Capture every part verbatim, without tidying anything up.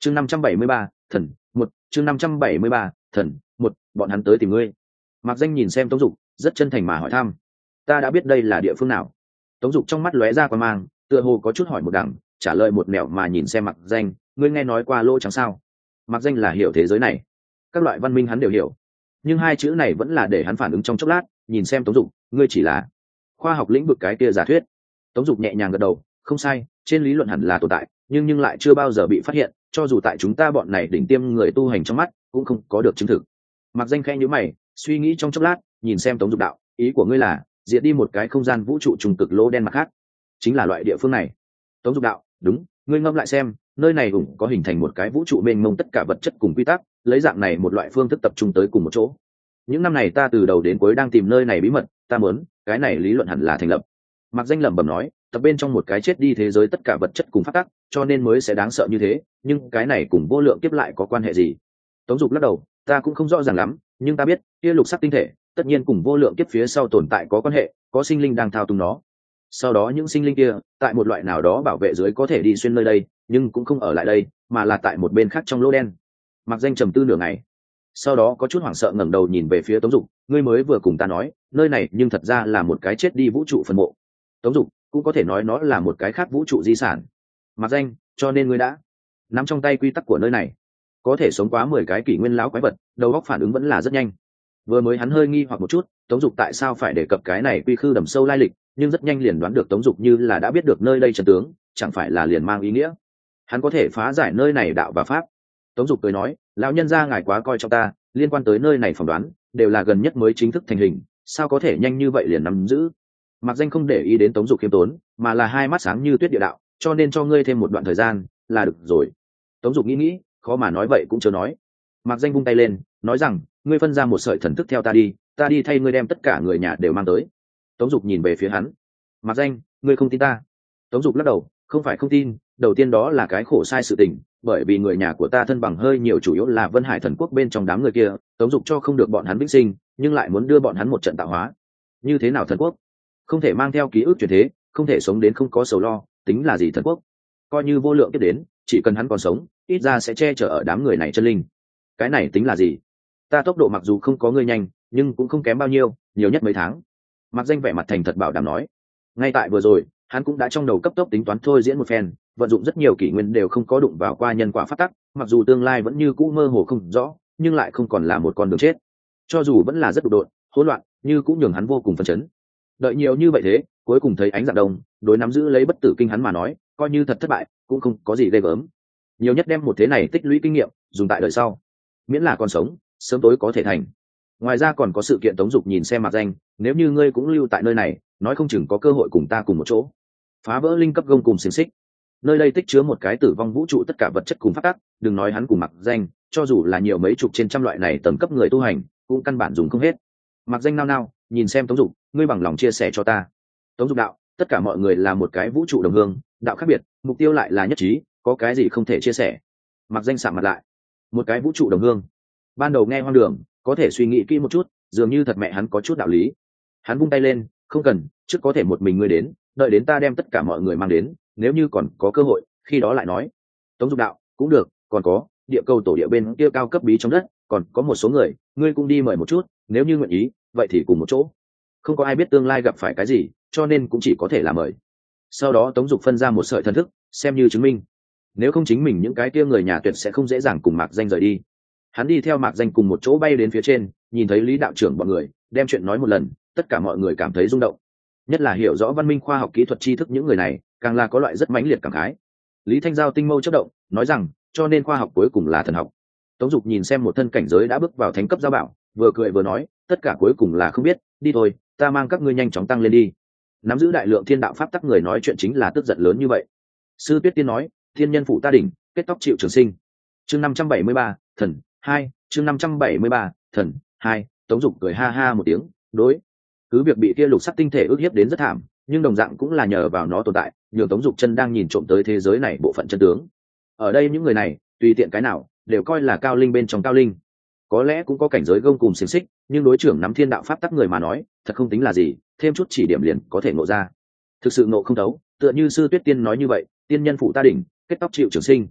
chương năm trăm bảy mươi ba thần một chương năm trăm bảy mươi ba thần một bọn hắn tới tìm ngươi. Mạc Danh nhìn xem Tống Dục, rất chân thành mà hỏi thăm. Ta đã biết đây là địa phương nào. Tống Dục trong mắt lóe ra quan mang, tựa hồ có chút hỏi một đằng, trả lời một nẻo mà nhìn xem Mạc Danh, ngươi nghe nói qua lỗ trắng sao? Mạc Danh là hiểu thế giới này, các loại văn minh hắn đều hiểu, nhưng hai chữ này vẫn là để hắn phản ứng trong chốc lát. Nhìn xem Tống Dục, ngươi chỉ là khoa học lĩnh vực cái kia giả thuyết. Tống Dục nhẹ nhàng gật đầu, không sai, trên lý luận hẳn là tồn tại, nhưng nhưng lại chưa bao giờ bị phát hiện, cho dù tại chúng ta bọn này đỉnh tiêm người tu hành trong mắt cũng không có được chứng thực. Mạc Danh khẽ nhíu mày, suy nghĩ trong chốc lát, nhìn xem Tống Dục đạo, ý của ngươi là diệt đi một cái không gian vũ trụ trùng cực lỗ đen mặt khác, chính là loại địa phương này. Tống Dục đạo, đúng, ngươi ngẫm lại xem, nơi này cũng có hình thành một cái vũ trụ mênh mông tất cả vật chất cùng quy tắc, lấy dạng này một loại phương thức tập trung tới cùng một chỗ. Những năm này ta từ đầu đến cuối đang tìm nơi này bí mật, ta muốn cái này lý luận hẳn là thành lập. Mạc Danh lẩm bẩm nói, tập bên trong một cái chết đi thế giới tất cả vật chất cùng phát tắc, cho nên mới sẽ đáng sợ như thế, nhưng cái này cùng vô lượng kiếp lại có quan hệ gì? Tống Dục lắc đầu, ta cũng không rõ ràng lắm, nhưng ta biết kia lục sắc tinh thể tất nhiên cùng vô lượng kiếp phía sau tồn tại có quan hệ, có sinh linh đang thao túng nó. Sau đó những sinh linh kia tại một loại nào đó bảo vệ dưới có thể đi xuyên nơi đây, nhưng cũng không ở lại đây, mà là tại một bên khác trong lỗ đen. Mạc Danh trầm tư nửa ngày, sau đó có chút hoảng sợ ngẩng đầu nhìn về phía Tống Dục, ngươi mới vừa cùng ta nói nơi này nhưng thật ra là một cái chết đi vũ trụ phần mộ. Tống Dục, cũng có thể nói nó là một cái khác vũ trụ di sản. Mạc Danh, cho nên ngươi đã nắm trong tay quy tắc của nơi này, có thể sống quá mười cái kỷ nguyên lão quái vật. Đầu óc phản ứng vẫn là rất nhanh. Vừa mới hắn hơi nghi hoặc một chút, Tống Dục tại sao phải đề cập cái này quy khư đầm sâu lai lịch, nhưng rất nhanh liền đoán được Tống Dục như là đã biết được nơi đây trận tướng, chẳng phải là liền mang ý nghĩa hắn có thể phá giải nơi này đạo và pháp. Tống Dục cười nói, lão nhân gia ngài quá coi trọng ta, liên quan tới nơi này phỏng đoán đều là gần nhất mới chính thức thành hình, sao có thể nhanh như vậy liền nắm giữ. Mạc Danh không để ý đến Tống Dục khiêm tốn, mà là hai mắt sáng như tuyết địa đạo, cho nên cho ngươi thêm một đoạn thời gian là được rồi. Tống Dục nghĩ nghĩ, khó mà nói vậy cũng chưa nói. Mạc Danh vung tay lên, nói rằng, ngươi phân ra một sợi thần thức theo ta đi, ta đi thay ngươi đem tất cả người nhà đều mang tới. Tống Dục nhìn về phía hắn. Mạc Danh, ngươi không tin ta? Tống Dục lắc đầu, không phải không tin, đầu tiên đó là cái khổ sai sự tình, bởi vì người nhà của ta thân bằng hơi nhiều chủ yếu là Vân Hải thần quốc bên trong đám người kia, Tống Dục cho không được bọn hắn vĩnh sinh, nhưng lại muốn đưa bọn hắn một trận tạo hóa. Như thế nào thần quốc? Không thể mang theo ký ức truyền thế, không thể sống đến không có sầu lo, tính là gì thần quốc? Coi như vô lượng tiếp đến, chỉ cần hắn còn sống, ít ra sẽ che chở ở đám người này chân linh. Cái này tính là gì? Ta tốc độ mặc dù không có ngươi nhanh, nhưng cũng không kém bao nhiêu, nhiều nhất mấy tháng. Mạc Danh vẻ mặt thành thật bảo đảm nói. Ngay tại vừa rồi, hắn cũng đã trong đầu cấp tốc tính toán thôi diễn một phen, vận dụng rất nhiều kỷ nguyên đều không có đụng vào qua nhân quả pháp tắc, mặc dù tương lai vẫn như cũ mơ hồ không rõ, nhưng lại không còn là một con đường chết. Cho dù vẫn là rất đột đột, hỗn loạn, như cũng nhường hắn vô cùng phấn chấn. Đợi nhiều như vậy thế, cuối cùng thấy ánh dạng đông, đối nắm giữ lấy bất tử kinh hắn mà nói, coi như thật thất bại, cũng không có gì ghê gớm. Nhiều nhất đem một thế này tích lũy kinh nghiệm, dùng tại đời sau. Miễn là còn sống, sớm tối có thể thành. Ngoài ra còn có sự kiện Tống Dục nhìn xem Mạc Danh, nếu như ngươi cũng lưu tại nơi này, nói không chừng có cơ hội cùng ta cùng một chỗ phá vỡ linh cấp gông cùng xiềng xích. Nơi đây tích chứa một cái tử vong vũ trụ tất cả vật chất cùng phát tác, đừng nói hắn cùng Mạc Danh, cho dù là nhiều mấy chục trên trăm loại này tầng cấp người tu hành, cũng căn bản dùng không hết. Mạc Danh nao nao, nhìn xem Tống Dục, ngươi bằng lòng chia sẻ cho ta. Tống Dục đạo, tất cả mọi người là một cái vũ trụ đồng hương, đạo khác biệt, mục tiêu lại là nhất trí, có cái gì không thể chia sẻ. Mạc Danh sạm mặt lại, một cái vũ trụ đồng hương. Ban đầu nghe hoang đường, có thể suy nghĩ kỹ một chút, dường như thật mẹ hắn có chút đạo lý. Hắn vung tay lên, không cần, trước có thể một mình ngươi đến, đợi đến ta đem tất cả mọi người mang đến, nếu như còn có cơ hội, khi đó lại nói. Tống Dục đạo, cũng được, còn có địa cầu tổ địa bên kia cao cấp bí trong đất, còn có một số người, ngươi cũng đi mời một chút, nếu như nguyện ý, vậy thì cùng một chỗ. Không có ai biết tương lai gặp phải cái gì, cho nên cũng chỉ có thể là mời. Sau đó Tống Dục phân ra một sợi thần thức, xem như chứng minh. Nếu không chính mình những cái kia người nhà tuyệt sẽ không dễ dàng cùng Mạc Danh rời đi. Hắn đi theo Mạc Danh cùng một chỗ bay đến phía trên, nhìn thấy Lý đạo trưởng bọn người, đem chuyện nói một lần, tất cả mọi người cảm thấy rung động. Nhất là hiểu rõ văn minh khoa học kỹ thuật tri thức những người này, càng là có loại rất mãnh liệt cảm khái. Lý Thanh Giao tinh mâu chớp động, nói rằng, cho nên khoa học cuối cùng là thần học. Tống Dục nhìn xem một thân cảnh giới đã bước vào thánh cấp giao bảo, vừa cười vừa nói, tất cả cuối cùng là không biết, đi thôi, ta mang các ngươi nhanh chóng tăng lên đi. Nắm giữ đại lượng thiên đạo pháp tắc người nói chuyện chính là tức giận lớn như vậy. Sư Tuyết Tiên nói, thiên nhân phụ ta đỉnh, kết tóc chịu trường sinh. Chương năm trăm bảy mươi ba, thần hai, chương năm trăm bảy mươi ba, thần hai. Tống Dục cười ha ha một tiếng, đối cứ việc bị kia lục sắc tinh thể ức hiếp đến rất thảm, nhưng đồng dạng cũng là nhờ vào nó tồn tại, nhường Tống Dục chân đang nhìn trộm tới thế giới này bộ phận chân tướng. Ở đây những người này, tùy tiện cái nào, đều coi là cao linh bên trong cao linh. Có lẽ cũng có cảnh giới gông cùng xiềng xích, nhưng đối trưởng nắm thiên đạo pháp tắc người mà nói, thật không tính là gì, thêm chút chỉ điểm liền có thể ngộ ra. Thực sự ngộ không thấu, tựa như Sư Tuyết Tiên nói như vậy, tiên nhân phụ ta đỉnh, kết tóc chịu trường sinh.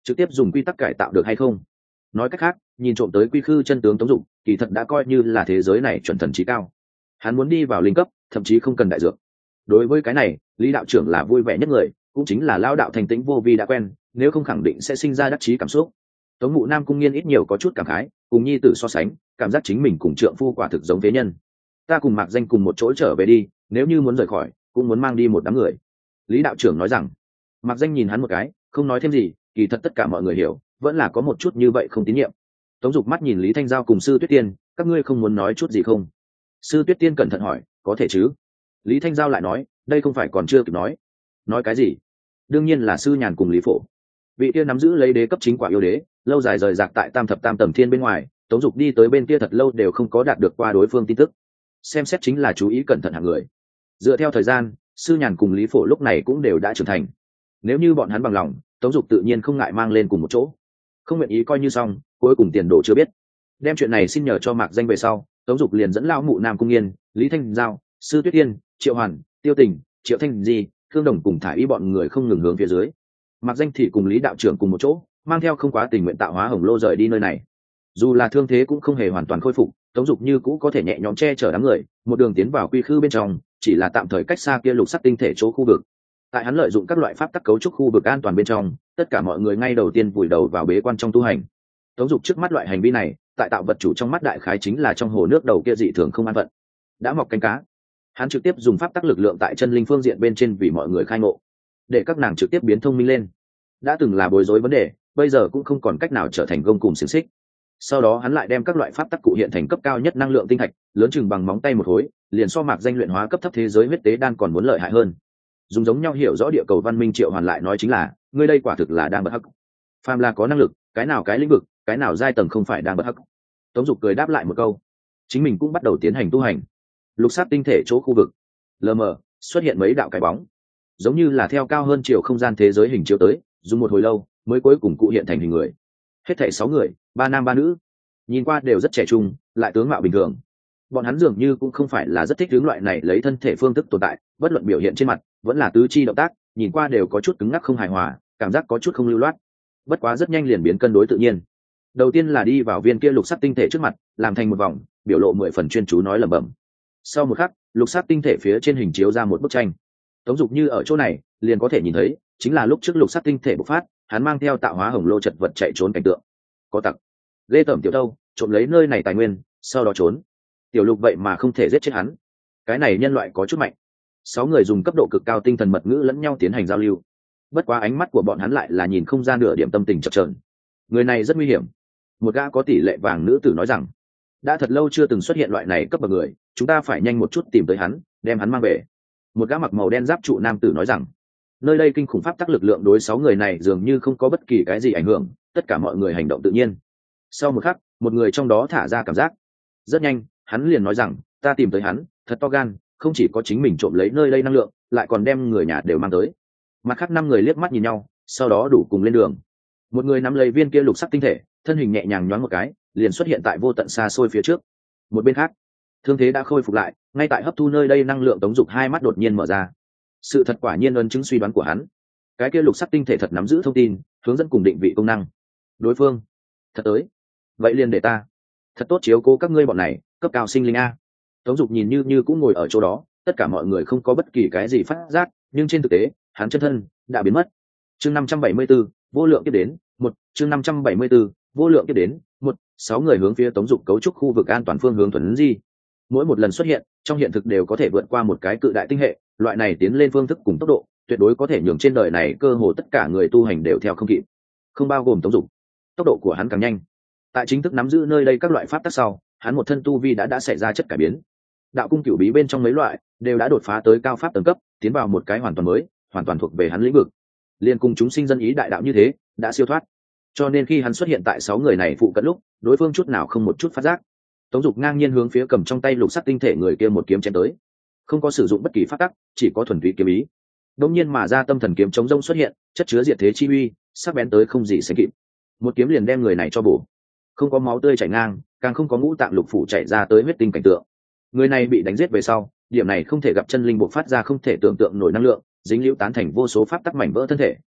trực tiếp dùng quy tắc cải tạo được hay không. Nói cách khác, nhìn trộm tới quy khư chân tướng Tống Dục kỳ thật đã coi như là thế giới này chuẩn thần trí cao. Hắn muốn đi vào linh cấp, thậm chí không cần đại dược. Đối với cái này, Lý đạo trưởng là vui vẻ nhất người, cũng chính là lao đạo thành tĩnh vô vi đã quen, nếu không khẳng định sẽ sinh ra đắc chí cảm xúc. Tống Mụ Nam cung nghiên ít nhiều có chút cảm khái, cùng nhi tử so sánh, cảm giác chính mình cùng trượng phu quả thực giống phế nhân. Ta cùng Mạc Danh cùng một chỗ trở về đi, nếu như muốn rời khỏi, cũng muốn mang đi một đám người. Lý đạo trưởng nói rằng. Mạc Danh nhìn hắn một cái, không nói thêm gì, kỳ thật tất cả mọi người hiểu, vẫn là có một chút như vậy không tín nhiệm. Tống Dục mắt nhìn Lý Thanh Giao cùng Sư Tuyết Tiên, các ngươi không muốn nói chút gì không? Sư Tuyết Tiên cẩn thận hỏi, có thể chứ? Lý Thanh Giao lại nói, đây không phải còn chưa kịp nói. Nói cái gì? Đương nhiên là Sư Nhàn cùng Lý Phổ. Vị kia nắm giữ lấy đế cấp chính quả yêu đế, lâu dài rời rạc tại Tam Thập Tam Tầm Thiên bên ngoài, Tống Dục đi tới bên kia thật lâu đều không có đạt được qua đối phương tin tức. Xem xét chính là chú ý cẩn thận hạng người. Dựa theo thời gian, Sư Nhàn cùng Lý Phổ lúc này cũng đều đã trưởng thành. Nếu như bọn hắn bằng lòng, Tống Dục tự nhiên không ngại mang lên cùng một chỗ. Không nguyện ý coi như xong, cuối cùng tiền đồ chưa biết. Đem chuyện này xin nhờ cho Mạc Danh về sau, Tống Dục liền dẫn lão mụ Nam Cung Nghiên, Lý Thanh Giao, Sư Tuyết Yên, Triệu Hoàn, Tiêu Tình, Triệu Thanh Di, Thương Đồng cùng thả ý bọn người không ngừng hướng phía dưới. Mạc Danh thì cùng Lý đạo trưởng cùng một chỗ, mang theo không quá tình nguyện tạo hóa hồng lô rời đi nơi này. Dù là thương thế cũng không hề hoàn toàn khôi phục, Tống Dục như cũ có thể nhẹ nhõm che chở đám người, một đường tiến vào quy khư bên trong, chỉ là tạm thời cách xa kia lục sắc tinh thể chỗ khu vực. Tại hắn lợi dụng các loại pháp tắc cấu trúc khu vực an toàn bên trong, tất cả mọi người ngay đầu tiên vùi đầu vào bế quan trong tu hành. Tống Dục trước mắt loại hành vi này, tại tạo vật chủ trong mắt đại khái chính là trong hồ nước đầu kia dị thường không an phận. Đã mọc cánh cá, hắn trực tiếp dùng pháp tắc lực lượng tại chân linh phương diện bên trên vì mọi người khai ngộ, để các nàng trực tiếp biến thông minh lên. Đã từng là bối rối vấn đề, bây giờ cũng không còn cách nào trở thành gông cùng xiềng xích. Sau đó hắn lại đem các loại pháp tắc cụ hiện thành cấp cao nhất năng lượng tinh thạch, lớn chừng bằng móng tay một khối, liền so Mạc Danh luyện hóa cấp thấp thế giới huyết tế đan còn muốn lợi hại hơn. Dùng giống nhau hiểu rõ địa cầu văn minh Triệu Hoàn lại nói chính là, ngươi đây quả thực là đang bất hắc. Phàm là có năng lực, cái nào cái lĩnh vực, cái nào giai tầng không phải đang bất hắc. Tống Dục cười đáp lại một câu, chính mình cũng bắt đầu tiến hành tu hành. Lục sát tinh thể chỗ khu vực, lờ mờ xuất hiện mấy đạo cái bóng, giống như là theo cao hơn chiều không gian thế giới hình chiếu tới, dùng một hồi lâu mới cuối cùng cụ hiện thành hình người. Hết thảy sáu người, ba nam ba nữ, nhìn qua đều rất trẻ trung, lại tướng mạo bình thường. Bọn hắn dường như cũng không phải là rất thích hướng loại này lấy thân thể phương thức tồn tại, bất luận biểu hiện trên mặt, vẫn là tứ chi động tác, nhìn qua đều có chút cứng ngắc không hài hòa, cảm giác có chút không lưu loát. Bất quá rất nhanh liền biến cân đối tự nhiên. Đầu tiên là đi vào viên kia lục sắc tinh thể trước mặt, làm thành một vòng, biểu lộ mười phần chuyên chú nói lẩm bẩm. Sau một khắc, lục sắc tinh thể phía trên hình chiếu ra một bức tranh. Tống Dục như ở chỗ này, liền có thể nhìn thấy, chính là lúc trước lục sắc tinh thể bộc phát, hắn mang theo tạo hóa hồng lô chật vật chạy trốn cảnh tượng. Có tặc, ghê tởm tiểu đâu, trộm lấy nơi này tài nguyên, sau đó trốn. Tiểu Lục vậy mà không thể giết chết hắn, cái này nhân loại có chút mạnh. Sáu người dùng cấp độ cực cao tinh thần mật ngữ lẫn nhau tiến hành giao lưu. Bất quá ánh mắt của bọn hắn lại là nhìn không ra nửa điểm tâm tình chập chờn. Người này rất nguy hiểm. Một gã có tỷ lệ vàng nữ tử nói rằng, đã thật lâu chưa từng xuất hiện loại này cấp bậc người, chúng ta phải nhanh một chút tìm tới hắn, đem hắn mang về. Một gã mặc màu đen giáp trụ nam tử nói rằng, nơi đây kinh khủng pháp tắc lực lượng đối sáu người này dường như không có bất kỳ cái gì ảnh hưởng, tất cả mọi người hành động tự nhiên. Sau một khắc, một người trong đó thả ra cảm giác. Rất nhanh, hắn liền nói rằng, ta tìm tới hắn, thật to gan, không chỉ có chính mình trộm lấy nơi đây năng lượng, lại còn đem người nhà đều mang tới. Mặt khác năm người liếc mắt nhìn nhau, sau đó đủ cùng lên đường. Một người nắm lấy viên kia lục sắc tinh thể, thân hình nhẹ nhàng nhoáng một cái, liền xuất hiện tại vô tận xa xôi phía trước. Một bên khác, thương thế đã khôi phục lại, ngay tại hấp thu nơi đây năng lượng. Tống Dục hai mắt đột nhiên mở ra. Sự thật quả nhiên ấn chứng suy đoán của hắn. Cái kia lục sắc tinh thể thật nắm giữ thông tin, hướng dẫn cùng định vị công năng. Đối phương thật tới, vậy liền để ta thật tốt chiếu cố các ngươi bọn này cấp cao sinh linh a. Tống Dục nhìn như như cũng ngồi ở chỗ đó, tất cả mọi người không có bất kỳ cái gì phát giác, nhưng trên thực tế hắn chân thân đã biến mất. Chương năm trăm bảy mươi 574, vô lượng tiếp đến một. Chương năm trăm bảy mươi 574, vô lượng tiếp đến một. Sáu người hướng phía Tống Dục cấu trúc khu vực an toàn phương hướng thuần di. Mỗi một lần xuất hiện trong hiện thực đều có thể vượt qua một cái cự đại tinh hệ, loại này tiến lên phương thức cùng tốc độ tuyệt đối có thể nhường trên đời này cơ hồ tất cả người tu hành đều theo không kịp, không bao gồm Tống Dục. Tốc độ của hắn càng nhanh. Tại chính thức nắm giữ nơi đây các loại pháp tắc sau, hắn một thân tu vi đã đã xảy ra chất cải biến. Đạo cung cửu bí bên trong mấy loại đều đã đột phá tới cao pháp tầng cấp, tiến vào một cái hoàn toàn mới, hoàn toàn thuộc về hắn lĩnh vực. Liên cùng chúng sinh dân ý đại đạo như thế, đã siêu thoát. Cho nên khi hắn xuất hiện tại sáu người này phụ cận lúc, đối phương chút nào không một chút phát giác. Tống Dục ngang nhiên hướng phía cầm trong tay lục sắc tinh thể người kia một kiếm chém tới, không có sử dụng bất kỳ pháp tắc, chỉ có thuần túy kiếm ý. Đống nhiên mà ra tâm thần kiếm chống rông xuất hiện, chất chứa diệt thế chi uy, sắc bén tới không gì sánh kịp. Một kiếm liền đem người này cho bổ. Không có máu tươi chảy ngang, càng không có ngũ tạng lục phủ chảy ra tới huyết tinh cảnh tượng. Người này bị đánh giết về sau, điểm này không thể gặp chân linh bộc phát ra không thể tưởng tượng nổi năng lượng, dính liễu tán thành vô số pháp tắc mảnh vỡ thân thể,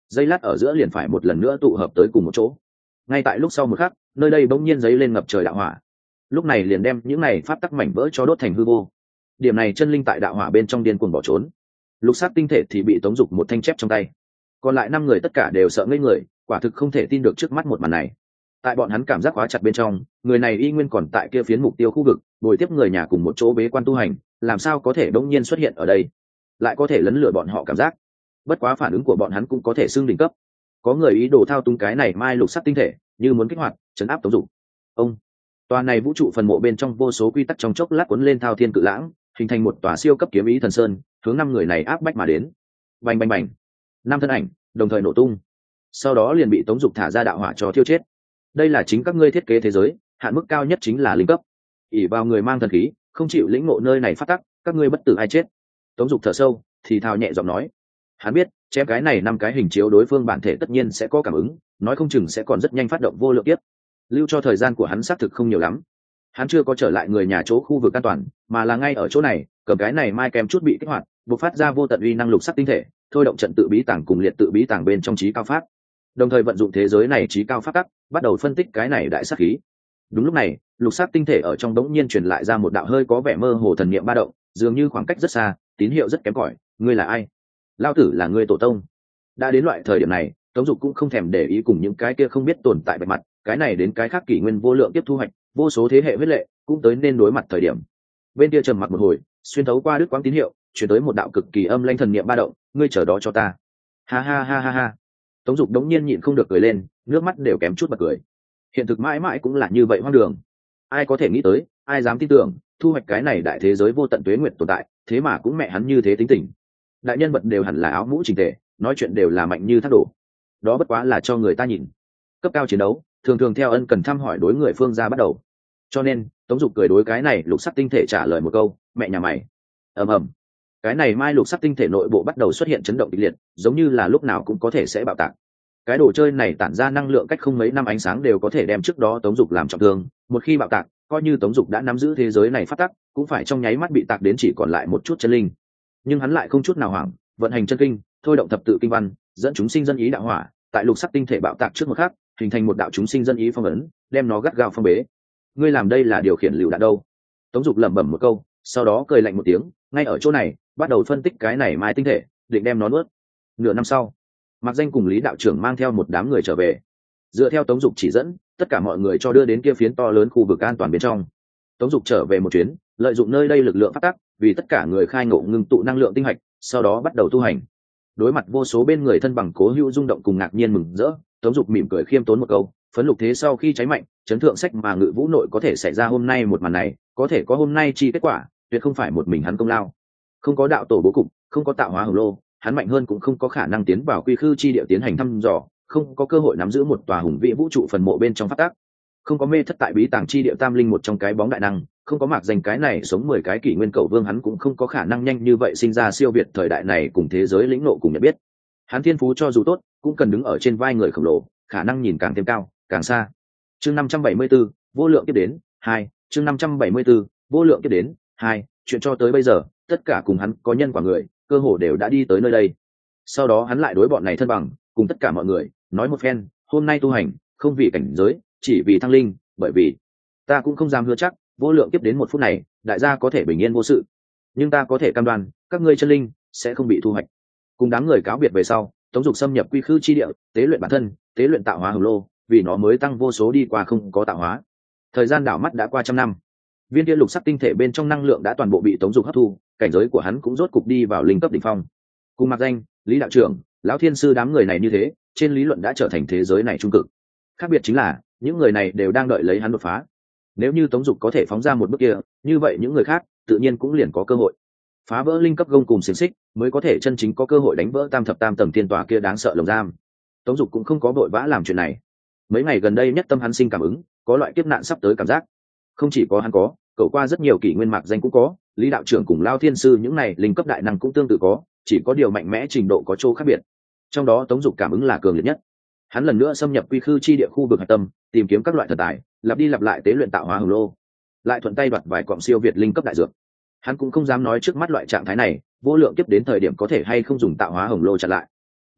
giây lát ở giữa liền phải một lần nữa tụ hợp tới cùng một chỗ. Ngay tại lúc sau một khắc, nơi đây bỗng nhiên giấy lên ngập trời đạo hỏa, lúc này liền đem những này pháp tắc mảnh vỡ cho đốt thành hư vô. Điểm này chân linh tại đạo hỏa bên trong điên cuồng bỏ trốn, lục sắc tinh thể thì bị Tống Dục một thanh chép trong tay. Còn lại năm người tất cả đều sợ ngây người, quả thực không thể tin được trước mắt một màn này. Tại bọn hắn cảm giác khóa chặt bên trong, người này y nguyên còn tại kia phiến mục tiêu khu vực, bồi tiếp người nhà cùng một chỗ bế quan tu hành, làm sao có thể bỗng nhiên xuất hiện ở đây, lại có thể lấn lừa bọn họ cảm giác. Bất quá phản ứng của bọn hắn cũng có thể xưng đỉnh cấp. Có người ý đồ thao túng cái này mai lục sắc tinh thể, như muốn kích hoạt, trấn áp Tống Dục. Ông, tòa này vũ trụ phần mộ bên trong vô số quy tắc trong chốc lát cuốn lên thao thiên cự lãng, hình thành một tòa siêu cấp kiếm ý thần sơn, hướng năm người này áp bách mà đến. Bành bành bành, năm thân ảnh đồng thời nổ tung, sau đó liền bị Tống Dục thả ra đạo hỏa cho thiêu chết. Đây là chính các ngươi thiết kế thế giới, hạn mức cao nhất chính là linh cấp. ỷ vào người mang thần khí, không chịu lĩnh ngộ nơi này phát tắc, các ngươi bất tử ai chết. Tống Dục thở sâu, thì thào nhẹ giọng nói. Hắn biết, chém cái này năm cái hình chiếu đối phương bản thể tất nhiên sẽ có cảm ứng, nói không chừng sẽ còn rất nhanh phát động vô lượng tiếp. Lưu cho thời gian của hắn xác thực không nhiều lắm. Hắn chưa có trở lại người nhà chỗ khu vực an toàn, mà là ngay ở chỗ này, cầm cái này mai kèm chút bị kích hoạt, bộc phát ra vô tận uy năng lục sắc tinh thể, thôi động trận tự bí tàng cùng liệt tự bí tàng bên trong trí cao pháp, đồng thời vận dụng thế giới này trí cao pháp tắc, bắt đầu phân tích cái này đại sát khí. Đúng lúc này, lục sắc tinh thể ở trong đống nhiên truyền lại ra một đạo hơi có vẻ mơ hồ thần niệm ba động, dường như khoảng cách rất xa, tín hiệu rất kém cỏi. Ngươi là ai? Lao tử là ngươi tổ tông. Đã đến loại thời điểm này, Tống Dục cũng không thèm để ý cùng những cái kia không biết tồn tại bề mặt, cái này đến cái khác kỷ nguyên vô lượng tiếp thu hoạch, vô số thế hệ huyết lệ, cũng tới nên đối mặt thời điểm. Bên kia trầm mặc một hồi, xuyên thấu qua đứt quãng tín hiệu, chuyển tới một đạo cực kỳ âm lãnh thần niệm ba động, ngươi chờ đó cho ta. Ha ha ha ha ha. Tống Dục đống nhiên nhịn không được cười lên, nước mắt đều kém chút bật cười. Hiện thực mãi mãi cũng là như vậy hoang đường. Ai có thể nghĩ tới, ai dám tin tưởng, thu hoạch cái này đại thế giới vô tận tuế nguyệt tồn tại, thế mà cũng mẹ hắn như thế tính tình. Đại nhân vật đều hẳn là áo mũ chỉnh tề, nói chuyện đều là mạnh như thác đổ. Đó bất quá là cho người ta nhìn. Cấp cao chiến đấu, thường thường theo ân cần thăm hỏi đối người phương ra bắt đầu. Cho nên, Tống Dục cười đối cái này lục sắc tinh thể trả lời một câu, mẹ nhà mày. Ầm ầm. Cái này mai lục sắc tinh thể nội bộ bắt đầu xuất hiện chấn động kịch liệt, giống như là lúc nào cũng có thể sẽ bạo tạc. Cái đồ chơi này tản ra năng lượng cách không mấy năm ánh sáng đều có thể đem trước đó Tống Dục làm trọng thương, một khi bạo tạc, coi như Tống Dục đã nắm giữ thế giới này phát tắc, cũng phải trong nháy mắt bị tạc đến chỉ còn lại một chút chân linh. Nhưng hắn lại không chút nào hoảng, vận hành chân kinh, thôi động thập tự kinh văn, dẫn chúng sinh dân ý đạo hỏa, tại lục sắc tinh thể bạo tạc trước một khắc, hình thành một đạo chúng sinh dân ý phong ấn, đem nó gắt gao phong bế. Ngươi làm đây là điều khiển lựu đạn đâu? Tống Dục lẩm bẩm một câu, sau đó cười lạnh một tiếng, ngay ở chỗ này, bắt đầu phân tích cái này mai tinh thể, định đem nó nuốt. Nửa năm sau, Mạc Danh cùng Lý đạo trưởng mang theo một đám người trở về. Dựa theo Tống Dục chỉ dẫn, tất cả mọi người cho đưa đến kia phiến to lớn khu vực an toàn bên trong. Tống Dục trở về một chuyến, lợi dụng nơi đây lực lượng phát tác, vì tất cả người khai ngộ ngưng tụ năng lượng tinh hạch, sau đó bắt đầu tu hành. Đối mặt vô số bên người thân bằng cố hữu rung động cùng ngạc nhiên mừng rỡ, Tống Dục mỉm cười khiêm tốn một câu, phấn lục thế sau khi cháy mạnh, chấn thượng sách mà ngự vũ nội có thể xảy ra hôm nay một màn này, có thể có hôm nay chi kết quả, tuyệt không phải một mình hắn công lao. Không có đạo tổ bố cục, không có tạo hóa hồng lô, hắn mạnh hơn cũng không có khả năng tiến vào quy khư chi địa tiến hành thăm dò, không có cơ hội nắm giữ một tòa hùng vĩ vũ trụ phần mộ bên trong phát tác, không có mê thất tại bí tàng chi địa tam linh một trong cái bóng đại năng, không có Mạc Danh cái này sống mười cái kỷ nguyên cầu vương, hắn cũng không có khả năng nhanh như vậy sinh ra siêu việt thời đại này cùng thế giới lĩnh nộ cùng nhận biết. Hắn thiên phú cho dù tốt, cũng cần đứng ở trên vai người khổng lồ, khả năng nhìn càng thêm cao, càng xa. Chương năm trăm bảy mươi 74, vô lượng tiếp đến hai. Chương năm trăm bảy mươi 74, vô lượng tiếp đến hai. Chuyện cho tới bây giờ, tất cả cùng hắn có nhân quả người, cơ hồ đều đã đi tới nơi đây. Sau đó hắn lại đối bọn này thân bằng, cùng tất cả mọi người nói một phen, hôm nay tu hành không vì cảnh giới, chỉ vì thăng linh, bởi vì ta cũng không dám hứa chắc vô lượng tiếp đến một phút này đại gia có thể bình yên vô sự, nhưng ta có thể cam đoan các ngươi chân linh sẽ không bị thu hoạch. Cùng đám người cáo biệt về sau, Tống Dục xâm nhập quy khư chi địa, tế luyện bản thân, tế luyện tạo hóa hồng lô, vì nó mới tăng vô số đi qua không có tạo hóa. Thời gian đảo mắt đã qua trăm năm, viên kia lục sắc tinh thể bên trong năng lượng đã toàn bộ bị Tống Dục hấp thu, cảnh giới của hắn cũng rốt cục đi vào linh cấp đỉnh phong. Cùng Mạc Danh, Lý đạo trưởng, lão thiên sư đám người này như thế, trên lý luận đã trở thành thế giới này trung cực. Khác biệt chính là những người này đều đang đợi lấy hắn đột phá. Nếu như Tống Dục có thể phóng ra một bước kia, như vậy những người khác tự nhiên cũng liền có cơ hội phá vỡ linh cấp gông cùng xiềng xích, mới có thể chân chính có cơ hội đánh vỡ tam thập tam tầng thiên tòa kia đáng sợ lồng giam. Tống Dục cũng không có vội vã làm chuyện này. Mấy ngày gần đây nhất tâm hắn sinh cảm ứng, có loại kiếp nạn sắp tới cảm giác. Không chỉ có hắn có, cậu qua rất nhiều kỷ nguyên Mạc Danh cũng có, Lý đạo trưởng cùng Lao thiên sư những này linh cấp đại năng cũng tương tự có, chỉ có điều mạnh mẽ trình độ có chỗ khác biệt. Trong đó Tống Dục cảm ứng là cường liệt nhất. Hắn lần nữa xâm nhập quy khư chi địa khu vực hạch tâm, tìm kiếm các loại thần tài, lặp đi lặp lại tế luyện tạo hóa hồng lô, lại thuận tay đoạt vài cọng siêu việt linh cấp đại dược. Hắn cũng không dám nói trước mắt loại trạng thái này vô lượng kiếp đến thời điểm có thể hay không dùng tạo hóa hồng lô chặn lại.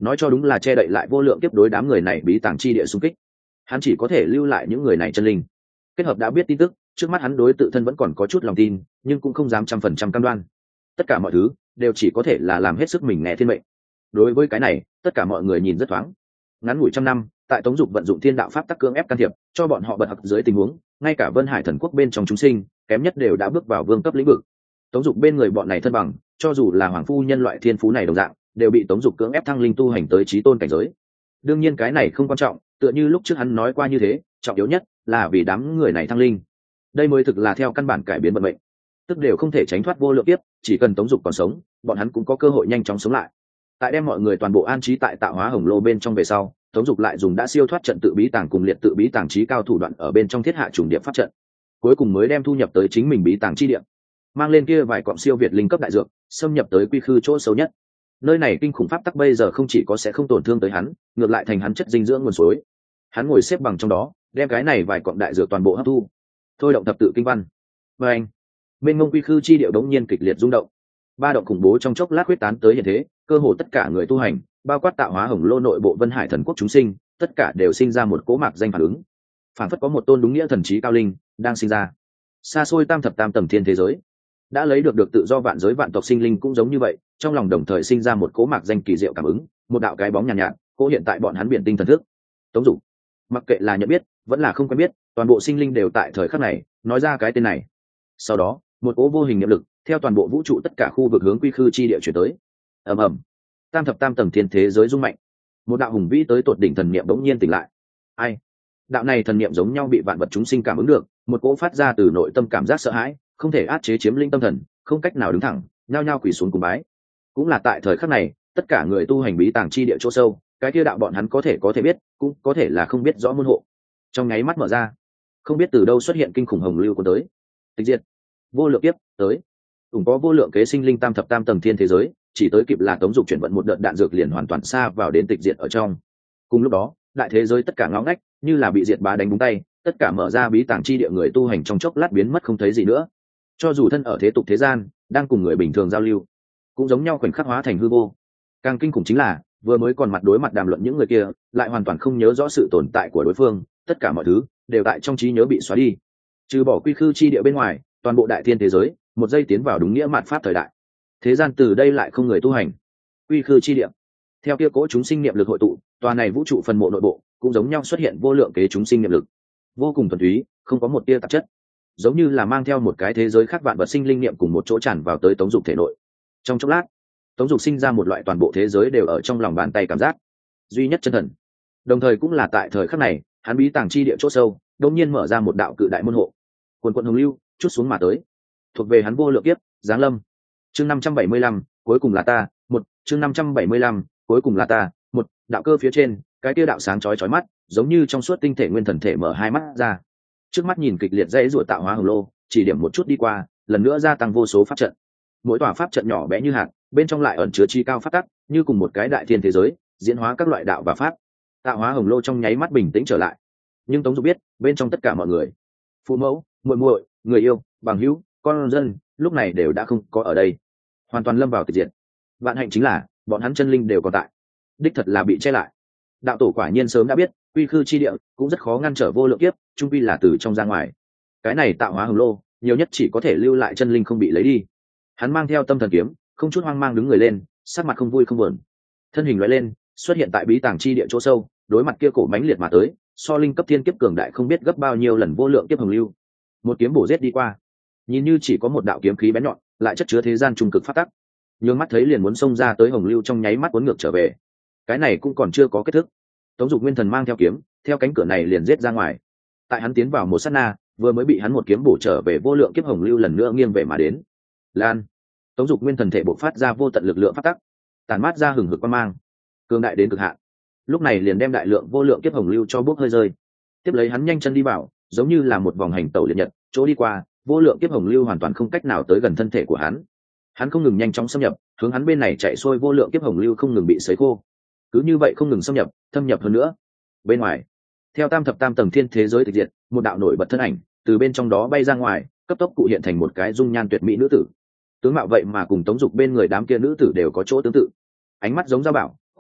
nói cho đúng là che đậy lại vô lượng kiếp đối đám người này bí tàng chi địa xung kích. Hắn chỉ có thể lưu lại những người này chân linh. Kết hợp đã biết tin tức, trước mắt hắn đối tự thân vẫn còn có chút lòng tin, nhưng cũng không dám trăm phần trăm cam đoan. Tất cả mọi thứ đều chỉ có thể là làm hết sức mình nghe thiên mệnh. Đối với cái này, tất cả mọi người nhìn rất thoáng. Ngắn ngủi trăm năm, tại Tống Dục vận dụng thiên đạo pháp tắc cưỡng ép can thiệp, cho bọn họ bật học dưới tình huống, ngay cả Vân Hải thần quốc bên trong chúng sinh, kém nhất đều đã bước vào vương cấp lĩnh vực. Tống Dục bên người bọn này thân bằng, cho dù là hoàng phu nhân loại thiên phú này đồng dạng, đều bị Tống Dục cưỡng ép thăng linh tu hành tới chí tôn cảnh giới. Đương nhiên cái này không quan trọng, tựa như lúc trước hắn nói qua như thế, trọng yếu nhất là vì đám người này thăng linh. Đây mới thực là theo căn bản cải biến vận mệnh, tức đều không thể tránh thoát vô lượng kiếp, chỉ cần Tống Dục còn sống, bọn hắn cũng có cơ hội nhanh chóng sống lại. Tại đem mọi người toàn bộ an trí tại tạo hóa hồng lô bên trong về sau, Tống Dục lại dùng đã siêu thoát trận tự bí tàng cùng liệt tự bí tàng trí cao thủ đoạn ở bên trong thiết hạ trùng điệp pháp trận, cuối cùng mới đem thu nhập tới chính mình bí tàng chi địa, mang lên kia vài cọng siêu việt linh cấp đại dược, xâm nhập tới quy khư chỗ sâu nhất. Nơi này kinh khủng pháp tắc bây giờ không chỉ có sẽ không tổn thương tới hắn, ngược lại thành hắn chất dinh dưỡng nguồn suối. Hắn ngồi xếp bằng trong đó, đem cái này vài cọng đại dược toàn bộ hấp thu, thôi động thập tự kinh văn. Và anh, bên ngông quy khư chi điệu đống nhiên kịch liệt rung động, ba động khủng bố trong chốc lát huyết tán tới hiện thế, cơ hồ tất cả người tu hành, bao quát tạo hóa hồng lô nội bộ Vân Hải thần quốc chúng sinh, tất cả đều sinh ra một cỗ mạc danh phản ứng, phản phất có một tôn đúng nghĩa thần trí cao linh đang sinh ra. Xa xôi tam thập tam tầng thiên thế giới, đã lấy được được tự do vạn giới vạn tộc sinh linh cũng giống như vậy, trong lòng đồng thời sinh ra một cỗ mạc danh kỳ diệu cảm ứng, một đạo cái bóng nhàn nhạt, nhạt cỗ hiện tại bọn hắn biển tinh thần thức. Tống Dục, mặc kệ là nhận biết vẫn là không quen biết, toàn bộ sinh linh đều tại thời khắc này nói ra cái tên này. Sau đó một cỗ vô hình niệm lực theo toàn bộ vũ trụ tất cả khu vực hướng quy khư chi địa chuyển tới. Ầm ầm, tam thập tam tầng thiên thế giới rung mạnh, một đạo hùng vĩ tới tột đỉnh thần niệm bỗng nhiên tỉnh lại. Ai? Đạo này thần niệm giống nhau bị vạn vật chúng sinh cảm ứng được, một cỗ phát ra từ nội tâm cảm giác sợ hãi, không thể át chế chiếm lĩnh tâm thần, không cách nào đứng thẳng, nhao nhao quỳ xuống cùng bái. Cũng là tại thời khắc này, tất cả người tu hành bí tàng chi địa chỗ sâu, cái kia đạo bọn hắn có thể có thể biết, cũng có thể là không biết rõ môn hộ, trong nháy mắt mở ra, không biết từ đâu xuất hiện kinh khủng hồng lưu cuốn tới. Tịch diệt, vô lượng kiếp tới, cũng có vô lượng kế sinh linh tam thập tam tầng thiên thế giới, chỉ tới kịp là Tống Dục chuyển vận một đợt đạn dược liền hoàn toàn xa vào đến tịch diệt ở trong. Cùng lúc đó, đại thế giới tất cả ngõ ngách như là bị diệt bá đánh búng tay, tất cả mở ra bí tàng chi địa người tu hành trong chốc lát biến mất không thấy gì nữa. Cho dù thân ở thế tục thế gian, đang cùng người bình thường giao lưu, cũng giống nhau khoảnh khắc hóa thành hư vô. Càng kinh khủng chính là, vừa mới còn mặt đối mặt đàm luận những người kia, lại hoàn toàn không nhớ rõ sự tồn tại của đối phương, tất cả mọi thứ đều tại trong trí nhớ bị xóa đi. Trừ bỏ quy khư chi địa bên ngoài, toàn bộ đại thiên thế giới, một giây tiến vào đúng nghĩa mạt pháp thời đại. Thế gian từ đây lại không người tu hành. Quy khư chi địa, theo kia cỗ chúng sinh niệm lực hội tụ, tòa này vũ trụ phần mộ nội bộ cũng giống nhau xuất hiện vô lượng kế chúng sinh niệm lực, vô cùng thuần túy, không có một tia tạp chất, giống như là mang theo một cái thế giới khác vạn vật sinh linh niệm cùng một chỗ tràn vào tới Tống Dục thể nội. Trong chốc lát, Tống Dục sinh ra một loại toàn bộ thế giới đều ở trong lòng bàn tay cảm giác duy nhất chân thần. Đồng thời cũng là tại thời khắc này, hắn bí tàng chi địa chỗ sâu đột nhiên mở ra một đạo cự đại môn hộ, quần quần hồng lưu chút xuống mà tới, thuộc về hắn vô lượng kiếp giáng lâm. Chương năm trăm bảy mươi lăm, cuối cùng là ta, một, chương năm trăm bảy mươi lăm, cuối cùng là ta, một, đạo cơ phía trên, cái kia đạo sáng chói chói mắt, giống như trong suốt tinh thể nguyên thần thể mở hai mắt ra. Trước mắt nhìn kịch liệt dãy rủa tạo hóa hồng lô, chỉ điểm một chút đi qua, lần nữa gia tăng vô số pháp trận. Mỗi tòa pháp trận nhỏ bé như hạt, bên trong lại ẩn chứa chi cao pháp tắc, như cùng một cái đại thiên thế giới, diễn hóa các loại đạo và pháp. Tạo hóa hồng lô trong nháy mắt bình tĩnh trở lại. Nhưng Tống Dục biết, bên trong tất cả mọi người, phụ mẫu, muội muội, người yêu, bằng hữu, con dân, lúc này đều đã không có ở đây, hoàn toàn lâm vào tịch diệt. Vạn hạnh chính là, bọn hắn chân linh đều còn tại, đích thật là bị che lại. Đạo tổ quả nhiên sớm đã biết, quy khư chi địa cũng rất khó ngăn trở vô lượng kiếp, trung quy là từ trong ra ngoài. Cái này tạo hóa hồng lô, nhiều nhất chỉ có thể lưu lại chân linh không bị lấy đi. Hắn mang theo tâm thần kiếm, không chút hoang mang đứng người lên, sắc mặt không vui không buồn, thân hình lóe lên, xuất hiện tại bí tàng chi địa chỗ sâu, đối mặt kia cổ mãnh liệt mà tới, so linh cấp thiên kiếp cường đại không biết gấp bao nhiêu lần vô lượng kiếp hồng lưu, một kiếm bổ giết đi qua. Nhìn như chỉ có một đạo kiếm khí bén nhọn, lại chất chứa thế gian trung cực phát tắc, nhướng mắt thấy liền muốn xông ra tới hồng lưu trong nháy mắt cuốn ngược trở về. Cái này cũng còn chưa có kết thúc. Tống Dục nguyên thần mang theo kiếm, theo cánh cửa này liền giết ra ngoài. Tại hắn tiến vào một sát na, vừa mới bị hắn một kiếm bổ trở về vô lượng kiếp hồng lưu lần nữa nghiêng về mà đến. Lan, Tống Dục nguyên thần thể bộc phát ra vô tận lực lượng phát tắc, tàn mát ra hừng hực quang mang, cường đại đến cực hạn. Lúc này liền đem đại lượng vô lượng kiếp hồng lưu cho bốc hơi rơi. Tiếp lấy hắn nhanh chân đi vào, giống như là một vòng hành tẩu liệt nhật, chỗ đi qua, vô lượng kiếp hồng lưu hoàn toàn không cách nào tới gần thân thể của hắn. Hắn không ngừng nhanh chóng xâm nhập, hướng hắn bên này chạy xuôi vô lượng kiếp hồng lưu không ngừng bị sấy khô. Cứ như vậy không ngừng xâm nhập, thâm nhập hơn nữa. Bên ngoài, theo tam thập tam tầng thiên thế giới tịch diệt, một đạo nổi bật thân ảnh từ bên trong đó bay ra ngoài, cấp tốc cụ hiện thành một cái dung nhan tuyệt mỹ nữ tử. Tướng mạo vậy mà cùng Tống Dục bên người đám kia nữ tử đều có chỗ tương tự. Ánh mắt giống dao bảo,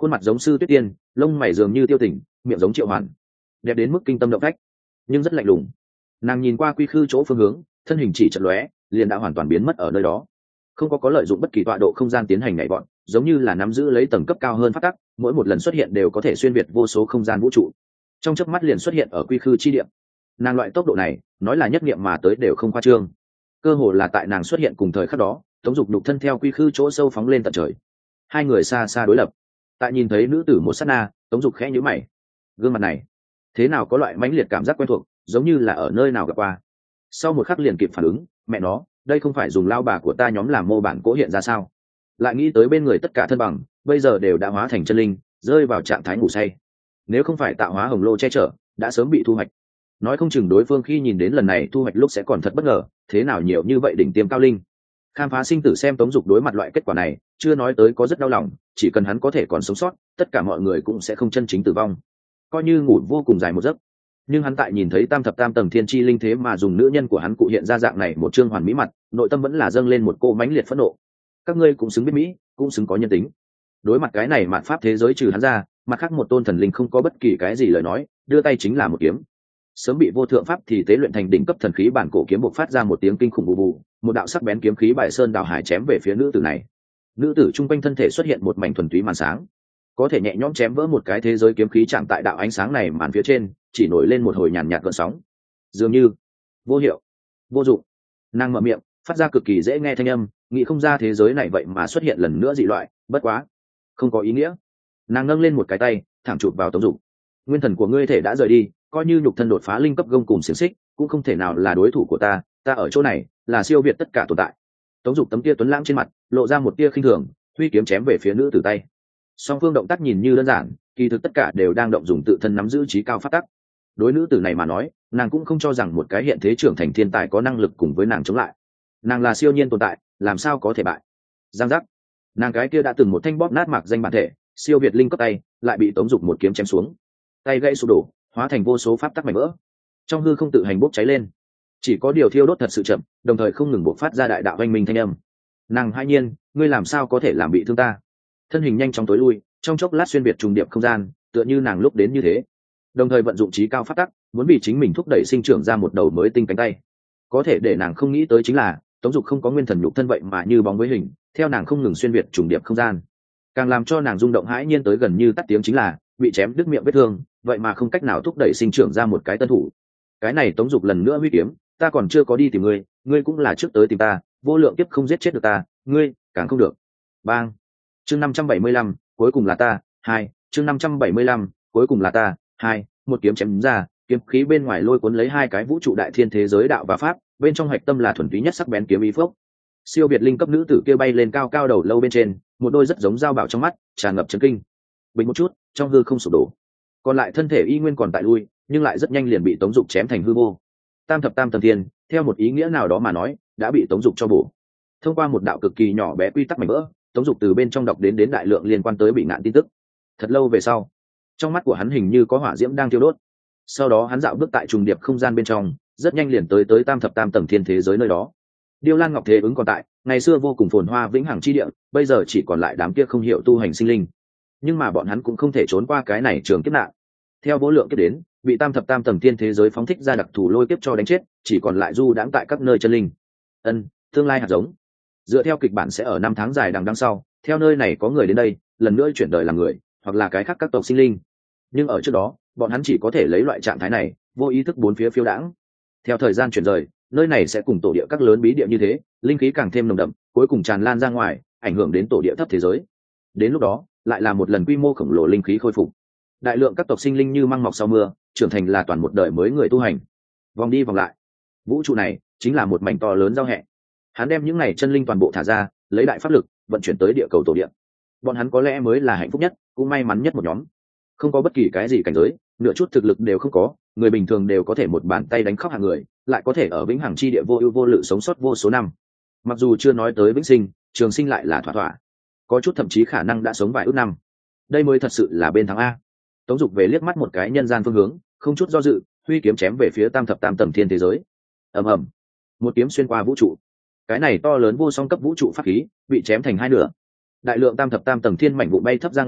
khuôn mặt giống sư tuyết tiên, lông mày dường như tiêu tỉnh, miệng giống triệu hoàn, đẹp đến mức kinh tâm động phách, nhưng rất lạnh lùng. Nàng nhìn qua quy khư chỗ phương hướng, thân hình chỉ chợt lóe liền đã hoàn toàn biến mất ở nơi đó, không có có lợi dụng bất kỳ tọa độ không gian tiến hành nhảy vọt, giống như là nắm giữ lấy tầng cấp cao hơn phát tắc, mỗi một lần xuất hiện đều có thể xuyên việt vô số không gian vũ trụ, trong chớp mắt liền xuất hiện ở quy khư chi địa. Nàng loại tốc độ này nói là nhất nghiệm mà tới đều không khoa trương, cơ hồ là tại nàng xuất hiện cùng thời khắc đó, Tống Dục đục thân theo quy khư chỗ sâu phóng lên tận trời. Hai người xa xa đối lập, tại nhìn thấy nữ tử một sát na, Tống Dục khẽ nhíu mày, gương mặt này thế nào có loại mãnh liệt cảm giác quen thuộc, giống như là ở nơi nào gặp qua. Sau một khắc liền kịp phản ứng, mẹ nó, đây không phải dùng lao bà của ta nhóm làm mô bản cố hiện ra sao? Lại nghĩ tới bên người tất cả thân bằng bây giờ đều đã hóa thành chân linh, rơi vào trạng thái ngủ say, nếu không phải tạo hóa hồng lô che chở, đã sớm bị thu hoạch. Nói không chừng đối phương khi nhìn đến lần này thu hoạch lúc sẽ còn thật bất ngờ, thế nào nhiều như vậy đỉnh tiêm cao linh. Khám phá sinh tử xem Tống Dục đối mặt loại kết quả này, chưa nói tới có rất đau lòng, chỉ cần hắn có thể còn sống sót, tất cả mọi người cũng sẽ không chân chính tử vong, coi như ngủ vô cùng dài một giấc. Nhưng hắn tại nhìn thấy tam thập tam tầng thiên chi linh thế mà dùng nữ nhân của hắn cụ hiện ra dạng này một trương hoàn mỹ mặt, nội tâm vẫn là dâng lên một cô mãnh liệt phẫn nộ. Các ngươi cũng xứng biết mỹ, cũng xứng có nhân tính. Đối mặt cái này mạn pháp thế giới trừ hắn ra, mặt khác một tôn thần linh không có bất kỳ cái gì lời nói, đưa tay chính là một kiếm. Sớm bị vô thượng pháp thì tế luyện thành đỉnh cấp thần khí bản cổ kiếm bộc phát ra một tiếng kinh khủng bù bù, một đạo sắc bén kiếm khí bài sơn đào hải chém về phía nữ tử này. Nữ tử trung quanh thân thể xuất hiện một mảnh thuần túy màn sáng, có thể nhẹ nhõm chém vỡ một cái thế giới kiếm khí chạm tại đạo ánh sáng này màn phía trên, chỉ nổi lên một hồi nhàn nhạt gợn sóng, dường như vô hiệu, vô dụng. Nàng mở miệng phát ra cực kỳ dễ nghe thanh âm, nghĩ không ra thế giới này vậy mà xuất hiện lần nữa dị loại, bất quá không có ý nghĩa. Nàng nâng lên một cái tay thẳng chụp vào Tống Dục. Nguyên thần của ngươi thể đã rời đi, coi như nhục thân đột phá linh cấp gông cùng xiềng xích cũng không thể nào là đối thủ của ta, ta ở chỗ này là siêu việt tất cả tồn tại. Tống Dục tấm tia tuấn lãng trên mặt lộ ra một tia khinh thường, huy kiếm chém về phía nữ tử tay. Song phương động tác nhìn như đơn giản, kỳ thực tất cả đều đang động dùng tự thân nắm giữ trí cao phát tắc. Đối nữ tử này mà nói, nàng cũng không cho rằng một cái hiện thế trưởng thành thiên tài có năng lực cùng với nàng chống lại. Nàng là siêu nhiên tồn tại, làm sao có thể bại. Giang giác, nàng cái kia đã từng một thanh bóp nát mạc danh bản thể siêu việt linh cấp tay lại bị Tống Dục một kiếm chém xuống, tay gãy sụp đổ, hóa thành vô số pháp tắc mảnh vỡ, trong hư không tự hành bốc cháy lên. Chỉ có điều thiêu đốt thật sự chậm, đồng thời không ngừng bộc phát ra đại đạo oanh minh thanh âm. Nàng hai nhiên, ngươi làm sao có thể làm bị thương ta? Thân hình nhanh chóng tối lui, trong chốc lát xuyên biệt trùng điệp không gian, tựa như nàng lúc đến như thế, đồng thời vận dụng trí cao pháp tắc, muốn bị chính mình thúc đẩy sinh trưởng ra một đầu mới tinh cánh tay. Có thể để nàng không nghĩ tới chính là Tống Dục không có nguyên thần nhục thân vậy mà như bóng với hình, theo nàng không ngừng xuyên biệt trùng điệp không gian. Càng làm cho nàng rung động hãi nhiên tới gần như tắt tiếng chính là bị chém đứt miệng vết thương, vậy mà không cách nào thúc đẩy sinh trưởng ra một cái tân thủ. Cái này Tống Dục lần nữa huy kiếm, ta còn chưa có đi tìm ngươi, ngươi cũng là trước tới tìm ta, vô lượng tiếp không giết chết được ta, ngươi càng không được. Bang. Chương năm trăm bảy mươi lăm, cuối cùng là ta, hai, chương năm trăm bảy mươi lăm, cuối cùng là ta, hai, một kiếm chém ra, kiếm khí bên ngoài lôi cuốn lấy hai cái vũ trụ đại thiên thế giới đạo và pháp, bên trong hạch tâm là thuần túy nhất sắc bén kiếm ý phốc. Siêu việt linh cấp nữ tử kia bay lên cao cao đầu lâu bên trên, một đôi rất giống dao bảo trong mắt, tràn ngập chấn kinh. Bình một chút, trong hư không sụp đổ. Còn lại thân thể y nguyên còn tại lui, nhưng lại rất nhanh liền bị Tống Dục chém thành hư vô. Tam thập tam tầng thiên, theo một ý nghĩa nào đó mà nói, đã bị Tống Dục cho bổ. Thông qua một đạo cực kỳ nhỏ bé quy tắc mảnh vỡ, Tống Dục từ bên trong đọc đến đến đại lượng liên quan tới bị ngạn tin tức. Thật lâu về sau, trong mắt của hắn hình như có hỏa diễm đang thiêu đốt. Sau đó hắn dạo bước tại trùng điệp không gian bên trong, rất nhanh liền tới tới tam thập tam tầng thiên thế giới nơi đó. Điêu Lan Ngọc Thế ứng còn tại, ngày xưa vô cùng phồn hoa vĩnh hằng chi địa, bây giờ chỉ còn lại đám kia không hiểu tu hành sinh linh. Nhưng mà bọn hắn cũng không thể trốn qua cái này trường kiếp nạn. Theo vô lượng kiếp đến, bị tam thập tam tầng thiên thế giới phóng thích ra đặc thù lôi kiếp cho đánh chết, chỉ còn lại du đãng tại các nơi chân linh. Ân, tương lai hạt giống. Dựa theo kịch bản sẽ ở năm tháng dài đằng đằng sau, theo nơi này có người đến đây, lần nữa chuyển đời làm người, hoặc là cái khác các tộc sinh linh. Nhưng ở trước đó, bọn hắn chỉ có thể lấy loại trạng thái này, vô ý thức bốn phía phiêu đãng. Theo thời gian chuyển rời, nơi này sẽ cùng tổ địa các lớn bí địa như thế, linh khí càng thêm nồng đậm, cuối cùng tràn lan ra ngoài, ảnh hưởng đến tổ địa thấp thế giới. Đến lúc đó, lại là một lần quy mô khổng lồ linh khí khôi phục. Đại lượng các tộc sinh linh như măng mọc sau mưa, trưởng thành là toàn một đời mới người tu hành. Vòng đi vòng lại, vũ trụ này chính là một mảnh to lớn giao hẹ. Hắn đem những này chân linh toàn bộ thả ra, lấy đại pháp lực vận chuyển tới địa cầu tổ địa. Bọn hắn có lẽ mới là hạnh phúc nhất, cũng may mắn nhất một nhóm. Không có bất kỳ cái gì cảnh giới, nửa chút thực lực đều không có, người bình thường đều có thể một bàn tay đánh khóc hàng người, lại có thể ở vĩnh hằng chi địa vô ưu vô lự sống sót vô số năm. Mặc dù chưa nói tới vĩnh sinh, trường sinh lại là thỏa thỏa, có chút thậm chí khả năng đã sống vài ước năm. Đây mới thật sự là bên thắng a. Tống Dục về liếc mắt một cái nhân gian phương hướng, không chút do dự, huy kiếm chém về phía tam thập tam tầng thiên thế giới. Ầm ầm, một kiếm xuyên qua vũ trụ. Cái này to lớn vô song cấp vũ trụ pháp khí bị chém thành hai nửa. Đại lượng tam thập tam tầng thiên mảnh vụ bay thấp ra ngoài,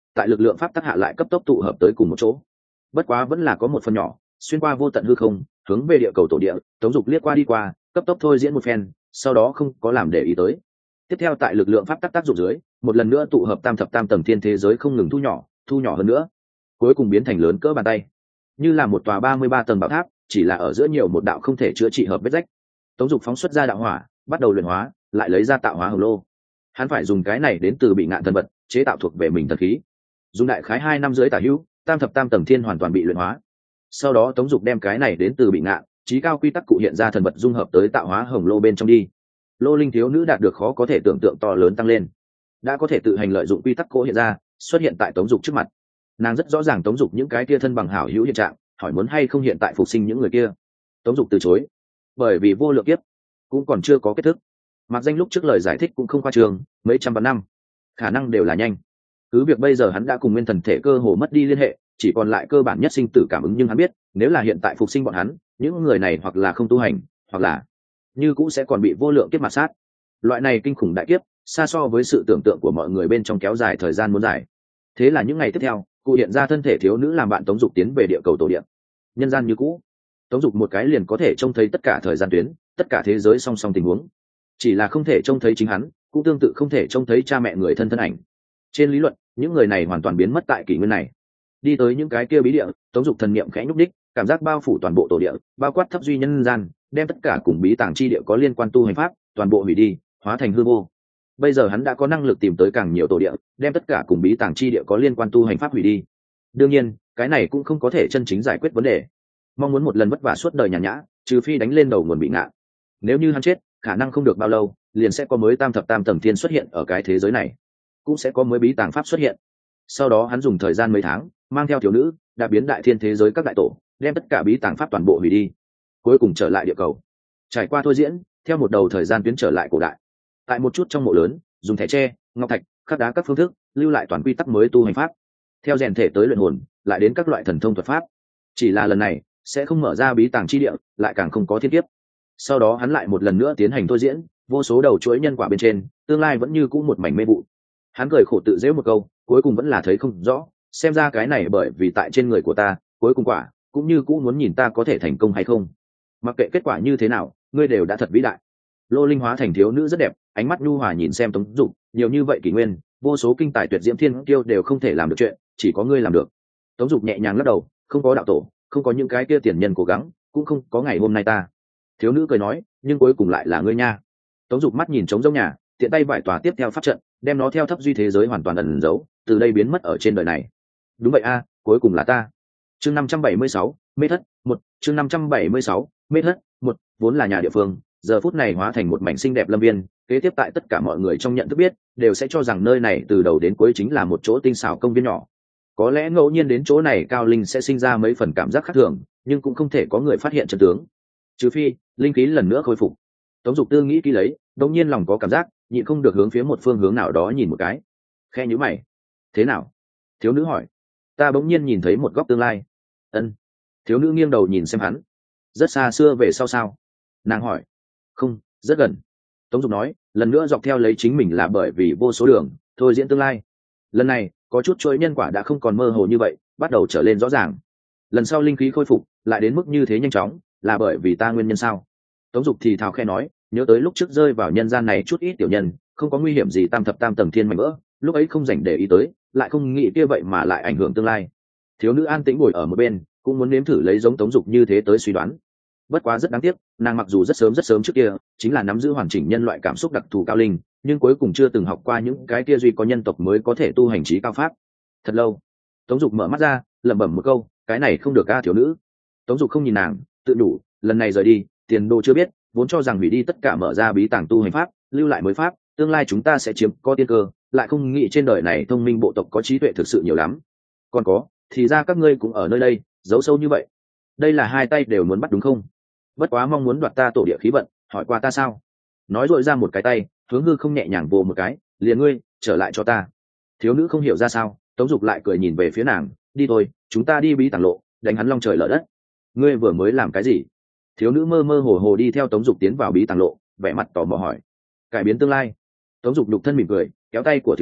tại lực lượng pháp tắc hạ lại cấp tốc tụ hợp tới cùng một chỗ. Bất quá vẫn là có một phần nhỏ xuyên qua vô tận hư không, hướng về địa cầu tổ địa. Tống Dục liếc qua đi qua, cấp tốc thôi diễn một phen, sau đó không có làm để ý tới. Tiếp theo tại lực lượng pháp tắc tác dụng dưới, một lần nữa tụ hợp tam thập tam tầng thiên thế giới không ngừng thu nhỏ, thu nhỏ hơn nữa, cuối cùng biến thành lớn cỡ bàn tay, như là một tòa ba mươi ba tầng bảo tháp, chỉ là ở giữa nhiều một đạo không thể chữa trị hợp vết rách. Tống Dục phóng xuất ra đạo hỏa, bắt đầu luyện hóa, lại lấy ra tạo hóa hồng lô. Hắn phải dùng cái này đến từ bị ngạn thần vật chế tạo thuộc về mình thần khí. Dùng đại khái hai năm dưới tả hữu, tam thập tam tầng thiên hoàn toàn bị luyện hóa. Sau đó Tống Dục đem cái này đến từ bị ngạn chí cao quy tắc cụ hiện ra thần vật dung hợp tới tạo hóa hồng lô bên trong đi. Lô linh thiếu nữ đạt được khó có thể tưởng tượng to lớn tăng lên, đã có thể tự hành lợi dụng quy tắc cố hiện ra, xuất hiện tại Tống Dục trước mặt. Nàng rất rõ ràng Tống Dục những cái kia thân bằng hảo hữu hiện trạng, hỏi muốn hay không hiện tại phục sinh những người kia. Tống Dục từ chối, bởi vì vô lượng kiếp cũng còn chưa có kết thúc. Mặc Danh lúc trước lời giải thích cũng không khoa trương, mấy trăm vạn năm khả năng đều là nhanh. Cứ việc bây giờ hắn đã cùng nguyên thần thể cơ hồ mất đi liên hệ, chỉ còn lại cơ bản nhất sinh tử cảm ứng, nhưng hắn biết nếu là hiện tại phục sinh bọn hắn, những người này hoặc là không tu hành, hoặc là như cũng sẽ còn bị vô lượng kiếp mà sát. Loại này kinh khủng đại kiếp xa so với sự tưởng tượng của mọi người bên trong kéo dài thời gian muốn dài. Thế là những ngày tiếp theo, cụ hiện ra thân thể thiếu nữ làm bạn Tống Dục tiến về địa cầu tổ địa. Nhân gian như cũ, Tống Dục một cái liền có thể trông thấy tất cả thời gian tuyến, tất cả thế giới song song tình huống, chỉ là không thể trông thấy chính hắn, cũng tương tự không thể trông thấy cha mẹ người thân thân ảnh. Trên lý luận, những người này hoàn toàn biến mất tại kỷ nguyên này. Đi tới những cái kia bí địa, Tống Dục thần niệm khẽ nhúc đích, cảm giác bao phủ toàn bộ tổ địa, bao quát thấp duy nhân gian, đem tất cả cùng bí tàng chi địa có liên quan tu hành pháp toàn bộ hủy đi, hóa thành hư vô. Bây giờ hắn đã có năng lực tìm tới càng nhiều tổ địa, đem tất cả cùng bí tàng chi địa có liên quan tu hành pháp hủy đi. Đương nhiên, cái này cũng không có thể chân chính giải quyết vấn đề. Mong muốn một lần vất vả suốt đời nhàn nhã, trừ phi đánh lên đầu nguồn bị ngạn. Nếu như hắn chết, khả năng không được bao lâu, liền sẽ có mới tam thập tam tầng thiên xuất hiện ở cái thế giới này, cũng sẽ có mới bí tàng pháp xuất hiện. Sau đó hắn dùng thời gian mấy tháng, mang theo thiếu nữ, đã biến đại thiên thế giới các đại tổ, đem tất cả bí tàng pháp toàn bộ hủy đi, cuối cùng trở lại địa cầu. Trải qua thôi diễn, theo một đầu thời gian tuyến trở lại cổ đại. Tại một chút trong mộ lớn, dùng thẻ tre, ngọc thạch, khắc đá các phương thức, lưu lại toàn quy tắc mới tu hành pháp. Theo rèn thể tới luyện hồn, lại đến các loại thần thông thuật pháp. Chỉ là lần này, sẽ không mở ra bí tàng chi địa, lại càng không có thiên kiếp. Sau đó hắn lại một lần nữa tiến hành thôi diễn, vô số đầu chuỗi nhân quả bên trên, tương lai vẫn như cũ một mảnh mê vụ. Hắn cười khổ tự giễu một câu, cuối cùng vẫn là thấy không rõ, xem ra cái này bởi vì tại trên người của ta, cuối cùng quả cũng như cũ muốn nhìn ta có thể thành công hay không. Mặc kệ kết quả như thế nào, ngươi đều đã thật vĩ đại. Lô linh hóa thành thiếu nữ rất đẹp, ánh mắt nhu hòa nhìn xem Tống Dục, nhiều như vậy kỷ nguyên, vô số kinh tài tuyệt diễm thiên kiêu đều không thể làm được chuyện, chỉ có ngươi làm được. Tống Dục nhẹ nhàng lắc đầu, không có đạo tổ, không có những cái kia tiền nhân cố gắng, cũng không có ngày hôm nay ta. Thiếu nữ cười nói, nhưng cuối cùng lại là ngươi nha. Tống Dục mắt nhìn trống rỗng nhà, tiện tay vải tòa tiếp theo pháp trận, đem nó theo thấp duy thế giới hoàn toàn ẩn giấu, từ đây biến mất ở trên đời này. Đúng vậy a, cuối cùng là ta. Chương năm trăm bảy mươi sáu, mê thất một. Chương năm trăm bảy mươi sáu, mê thất một. Vốn là nhà địa phương, giờ phút này hóa thành một mảnh xinh đẹp lâm viên. Kế tiếp tại tất cả mọi người trong nhận thức biết, đều sẽ cho rằng nơi này từ đầu đến cuối chính là một chỗ tinh xảo công viên nhỏ. Có lẽ ngẫu nhiên đến chỗ này cao linh sẽ sinh ra mấy phần cảm giác khác thường, nhưng cũng không thể có người phát hiện chân tướng. Trừ phi linh khí lần nữa khôi phục. Tống Dục tư nghĩ kỹ lấy, đột nhiên lòng có cảm giác, nhịn không được hướng phía một phương hướng nào đó nhìn một cái. Khe nhíu mày. Thế nào? Thiếu nữ hỏi. Ta bỗng nhiên nhìn thấy một góc tương lai. Ân. Thiếu nữ nghiêng đầu nhìn xem hắn. Rất xa xưa về sau sao? Nàng hỏi. Không, rất gần. Tống Dục nói, lần nữa dọc theo lấy chính mình là bởi vì vô số đường, thôi diễn tương lai. Lần này, có chút chuỗi nhân quả đã không còn mơ hồ như vậy, bắt đầu trở lên rõ ràng. Lần sau linh khí khôi phục, lại đến mức như thế nhanh chóng, là bởi vì ta nguyên nhân sao? Tống Dục thì thào khe nói, nhớ tới lúc trước rơi vào nhân gian này chút ít tiểu nhân, không có nguy hiểm gì tam thập tam tầng thiên mảnh vỡ, lúc ấy không dành để ý tới, lại không nghĩ kia vậy mà lại ảnh hưởng tương lai. Thiếu nữ an tĩnh ngồi ở một bên, cũng muốn nếm thử lấy giống Tống Dục như thế tới suy đoán. Bất quá rất đáng tiếc, nàng mặc dù rất sớm rất sớm trước kia chính là nắm giữ hoàn chỉnh nhân loại cảm xúc đặc thù cao linh, nhưng cuối cùng chưa từng học qua những cái kia duy có nhân tộc mới có thể tu hành trí cao pháp. Thật lâu, Tống Dục mở mắt ra, lẩm bẩm một câu, cái này không được a thiếu nữ. Tống Dục không nhìn nàng, tự đủ, lần này rời đi, tiền đồ chưa biết, vốn cho rằng hủy đi tất cả mở ra bí tàng tu hành pháp, lưu lại mới pháp, tương lai chúng ta sẽ chiếm có tiên cơ, lại không nghĩ trên đời này thông minh bộ tộc có trí tuệ thực sự nhiều lắm. Còn có, thì ra các ngươi cũng ở nơi đây, giấu sâu như vậy. Đây là hai tay đều muốn bắt đúng không? Bất quá mong muốn đoạt ta tổ địa khí vận, hỏi qua ta sao? Nói dội ra một cái tay, hướng hư không nhẹ nhàng vồ một cái, liền ngươi, trở lại cho ta. Thiếu nữ không hiểu ra sao, Tống Dục lại cười nhìn về phía nàng, đi thôi, chúng ta đi bí tàng lộ, đánh hắn long trời lở đất. Ngươi vừa mới làm cái gì? Thiếu nữ mơ mơ hồ hồ đi theo Tống Dục tiến vào bí tàng lộ, vẻ mặt tò mò hỏi. Cải biến tương lai. Tống Dục đục thân mỉm cười, kéo tay của thiếu nữ,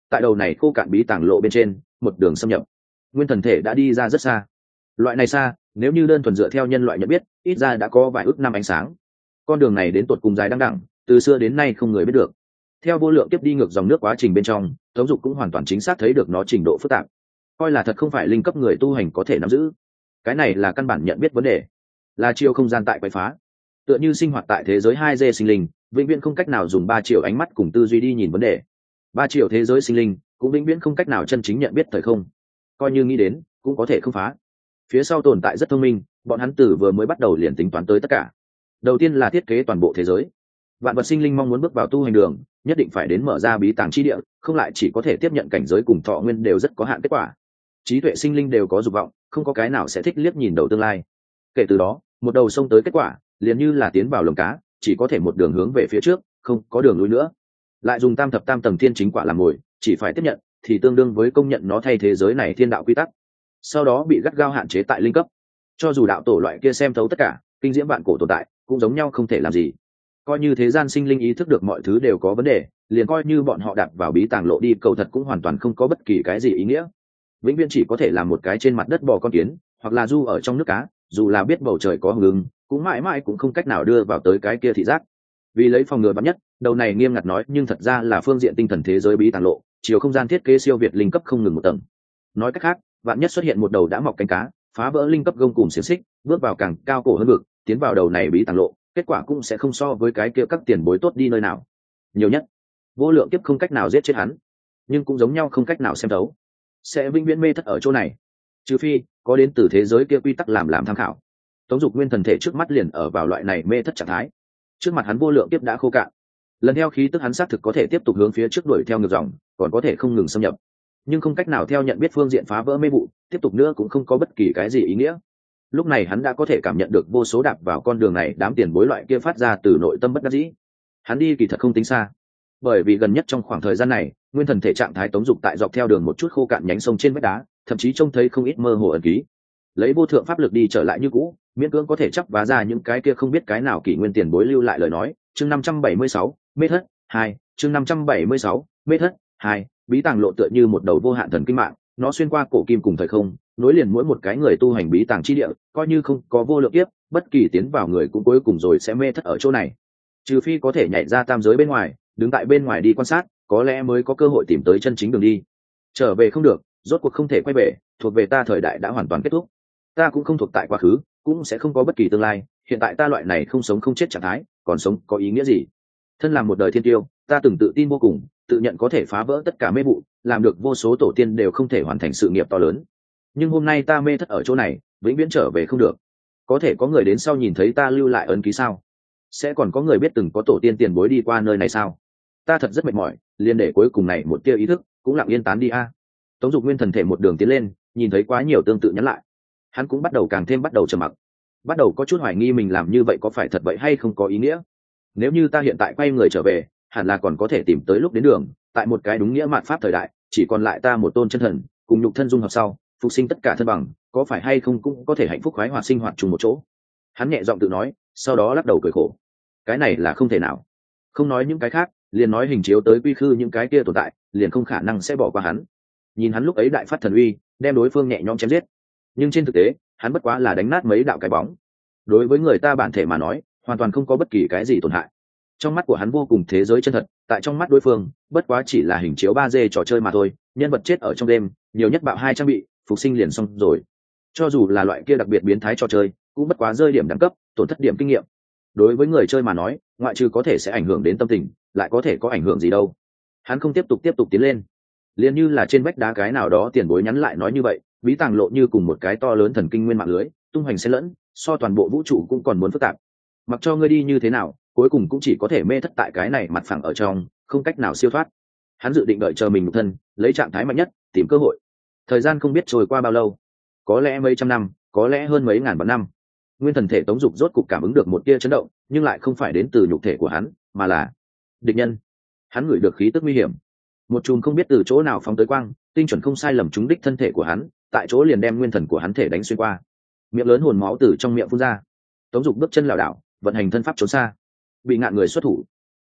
tại đầu này khô cạn bí tàng lộ bên trên một đường xâm nhập. Nguyên thần thể đã đi ra rất xa, loại này xa nếu như đơn thuần dựa theo nhân loại nhận biết ít ra đã có vài ước năm ánh sáng. Con đường này đến tột cùng dài đăng đẳng, từ xưa đến nay không người biết được. Theo vô lượng tiếp đi ngược dòng nước quá trình bên trong, Tống Dục cũng hoàn toàn chính xác thấy được nó trình độ phức tạp, coi là thật không phải linh cấp người tu hành có thể nắm giữ. Cái này là căn bản nhận biết vấn đề, là chiều không gian tại quậy phá, tựa như sinh hoạt tại thế giới hai D sinh linh vĩnh viễn không cách nào dùng ba chiều ánh mắt cùng tư duy đi nhìn vấn đề. Ba chiều thế giới sinh linh cũng vĩnh viễn không cách nào chân chính nhận biết thời không, coi như nghĩ đến cũng có thể không phá. Phía sau tồn tại rất thông minh, bọn hắn tử vừa mới bắt đầu liền tính toán tới tất cả. Đầu tiên là thiết kế toàn bộ thế giới. Vạn vật sinh linh mong muốn bước vào tu hành đường, nhất định phải đến mở ra bí tàng chi địa, không lại chỉ có thể tiếp nhận cảnh giới cùng thọ nguyên đều rất có hạn kết quả. Trí tuệ sinh linh đều có dục vọng, không có cái nào sẽ thích liếc nhìn đầu tương lai. Kể từ đó, một đầu sông tới kết quả, liền như là tiến vào lồng cá, chỉ có thể một đường hướng về phía trước, không có đường lui nữa. Lại dùng tam thập tam tầng thiên chính quả làm mồi, chỉ phải tiếp nhận, thì tương đương với công nhận nó thay thế giới này thiên đạo quy tắc. Sau đó bị gắt gao hạn chế tại linh cấp. Cho dù đạo tổ loại kia xem thấu tất cả, kinh diễm vạn cổ tồn tại, cũng giống nhau không thể làm gì. Coi như thế gian sinh linh ý thức được mọi thứ đều có vấn đề, liền coi như bọn họ đạp vào bí tàng lộ đi cầu thật cũng hoàn toàn không có bất kỳ cái gì ý nghĩa. Vĩnh viễn chỉ có thể làm một cái trên mặt đất bò con kiến, hoặc là du ở trong nước cá, dù là biết bầu trời có hướng, cũng mãi mãi cũng không cách nào đưa vào tới cái kia thị giác. Vì lấy phòng ngừa vắn nhất, đầu này nghiêm ngặt nói nhưng thật ra là phương diện tinh thần thế giới bí tàng lộ, chiều không gian thiết kế siêu việt linh cấp không ngừng một tầng. Nói cách khác, vạn nhất xuất hiện một đầu đã mọc cánh cá, phá vỡ linh cấp gông cùng xiềng xích, bước vào càng cao cổ hơn vực, tiến vào đầu này bí tàng lộ, kết quả cũng sẽ không so với cái kia các tiền bối tốt đi nơi nào. Nhiều nhất, vô lượng kiếp không cách nào giết chết hắn, nhưng cũng giống nhau không cách nào xem thấu, sẽ vĩnh viễn mê thất ở chỗ này. Trừ phi có đến từ thế giới kia quy tắc làm làm tham khảo. Tống Dục nguyên thần thể trước mắt liền ở vào loại này mê thất trạng thái. Trước mặt hắn vô lượng kiếp đã khô cạn, lần theo khí tức hắn xác thực có thể tiếp tục hướng phía trước đuổi theo ngược dòng, còn có thể không ngừng xâm nhập, nhưng không cách nào theo nhận biết phương diện phá vỡ mê vụ, tiếp tục nữa cũng không có bất kỳ cái gì ý nghĩa. Lúc này hắn đã có thể cảm nhận được vô số đạp vào con đường này đám tiền bối loại kia phát ra từ nội tâm bất đắc dĩ. Hắn đi kỳ thật không tính xa, bởi vì gần nhất trong khoảng thời gian này, nguyên thần thể trạng thái Tống Dục tại dọc theo đường một chút khô cạn nhánh sông trên vách đá, thậm chí trông thấy không ít mơ hồ ẩn ký. Lấy vô thượng pháp lực đi trở lại như cũ, miễn cưỡng có thể chắp vá ra những cái kia không biết cái nào kỷ nguyên tiền bối lưu lại lời nói. Chương năm trăm bảy mươi sáu, mê thất hai. Chương năm trăm bảy mươi sáu, mê thất hai. Bí tàng lộ tựa như một đầu vô hạn thần kinh mạng, nó xuyên qua cổ kim cùng thời không, nối liền mỗi một cái người tu hành bí tàng chi địa, coi như không có vô lượng kiếp, bất kỳ tiến vào người cũng cuối cùng rồi sẽ mê thất ở chỗ này. Trừ phi có thể nhảy ra tam giới bên ngoài, đứng tại bên ngoài đi quan sát, có lẽ mới có cơ hội tìm tới chân chính đường đi. Trở về không được, rốt cuộc không thể quay về, thuộc về ta thời đại đã hoàn toàn kết thúc. Ta cũng không thuộc tại quá khứ, cũng sẽ không có bất kỳ tương lai, hiện tại ta loại này không sống không chết trạng thái, còn sống có ý nghĩa gì? Thân làm một đời thiên tiêu, ta từng tự tin vô cùng, tự nhận có thể phá vỡ tất cả mê vụ, làm được vô số tổ tiên đều không thể hoàn thành sự nghiệp to lớn. Nhưng hôm nay ta mê thất ở chỗ này, vĩnh viễn trở về không được. Có thể có người đến sau nhìn thấy ta lưu lại ấn ký sao? Sẽ còn có người biết từng có tổ tiên tiền bối đi qua nơi này sao? Ta thật rất mệt mỏi, liền để cuối cùng này một tia ý thức cũng lặng yên tán đi a. Tống Dục nguyên thần thể một đường tiến lên, nhìn thấy quá nhiều tương tự nhắn lại, hắn cũng bắt đầu càng thêm bắt đầu trầm mặc, bắt đầu có chút hoài nghi mình làm như vậy có phải thật vậy hay không có ý nghĩa. Nếu như ta hiện tại quay người trở về, hẳn là còn có thể tìm tới lúc đến đường, tại một cái đúng nghĩa mạt pháp thời đại, chỉ còn lại ta một tôn chân thần cùng nhục thân dung hợp sau, phục sinh tất cả thân bằng, có phải hay không cũng có thể hạnh phúc khoái hoạt sinh hoạt chung một chỗ. Hắn nhẹ giọng tự nói, sau đó lắc đầu cười khổ. Cái này là không thể nào. Không nói những cái khác, liền nói hình chiếu tới quy khư những cái kia tồn tại, liền không khả năng sẽ bỏ qua hắn. Nhìn hắn lúc ấy đại phát thần uy, đem đối phương nhẹ nhõm chém giết, nhưng trên thực tế hắn bất quá là đánh nát mấy đạo cái bóng. Đối với người ta bản thể mà nói, hoàn toàn không có bất kỳ cái gì tổn hại. Trong mắt của hắn vô cùng thế giới chân thật, tại trong mắt đối phương bất quá chỉ là hình chiếu ba D trò chơi mà thôi, nhân vật chết ở trong đêm, nhiều nhất bạo hai trang bị, phục sinh liền xong rồi. Cho dù là loại kia đặc biệt biến thái trò chơi, cũng bất quá rơi điểm đẳng cấp, tổn thất điểm kinh nghiệm. Đối với người chơi mà nói, ngoại trừ có thể sẽ ảnh hưởng đến tâm tình, lại có thể có ảnh hưởng gì đâu. Hắn không tiếp tục tiếp tục tiến lên, liền như là trên vách đá cái nào đó tiền bối nhắn lại nói như vậy, bí tàng lộ như cùng một cái to lớn thần kinh nguyên mạng lưới, tung hoành xen lẫn, so toàn bộ vũ trụ cũng còn muốn phức tạp. Mặc cho ngươi đi như thế nào, cuối cùng cũng chỉ có thể mê thất tại cái này mặt phẳng ở trong, không cách nào siêu thoát. Hắn dự định đợi chờ mình một thân, lấy trạng thái mạnh nhất, tìm cơ hội. Thời gian không biết trôi qua bao lâu, có lẽ mấy trăm năm, có lẽ hơn mấy ngàn vạn năm. Nguyên thần thể Tống Dục rốt cục cảm ứng được một tia chấn động, nhưng lại không phải đến từ nhục thể của hắn, mà là địch nhân. Hắn ngửi được khí tức nguy hiểm, một chùm không biết từ chỗ nào phóng tới quang, tinh chuẩn không sai lầm trúng đích thân thể của hắn, tại chỗ liền đem nguyên thần của hắn thể đánh xuyên qua. Miệng lớn hồn máu từ trong miệng phun ra. Tống Dục bước chân lảo đảo, vận hành thân pháp trốn xa. Bị ngạn người xuất thủ,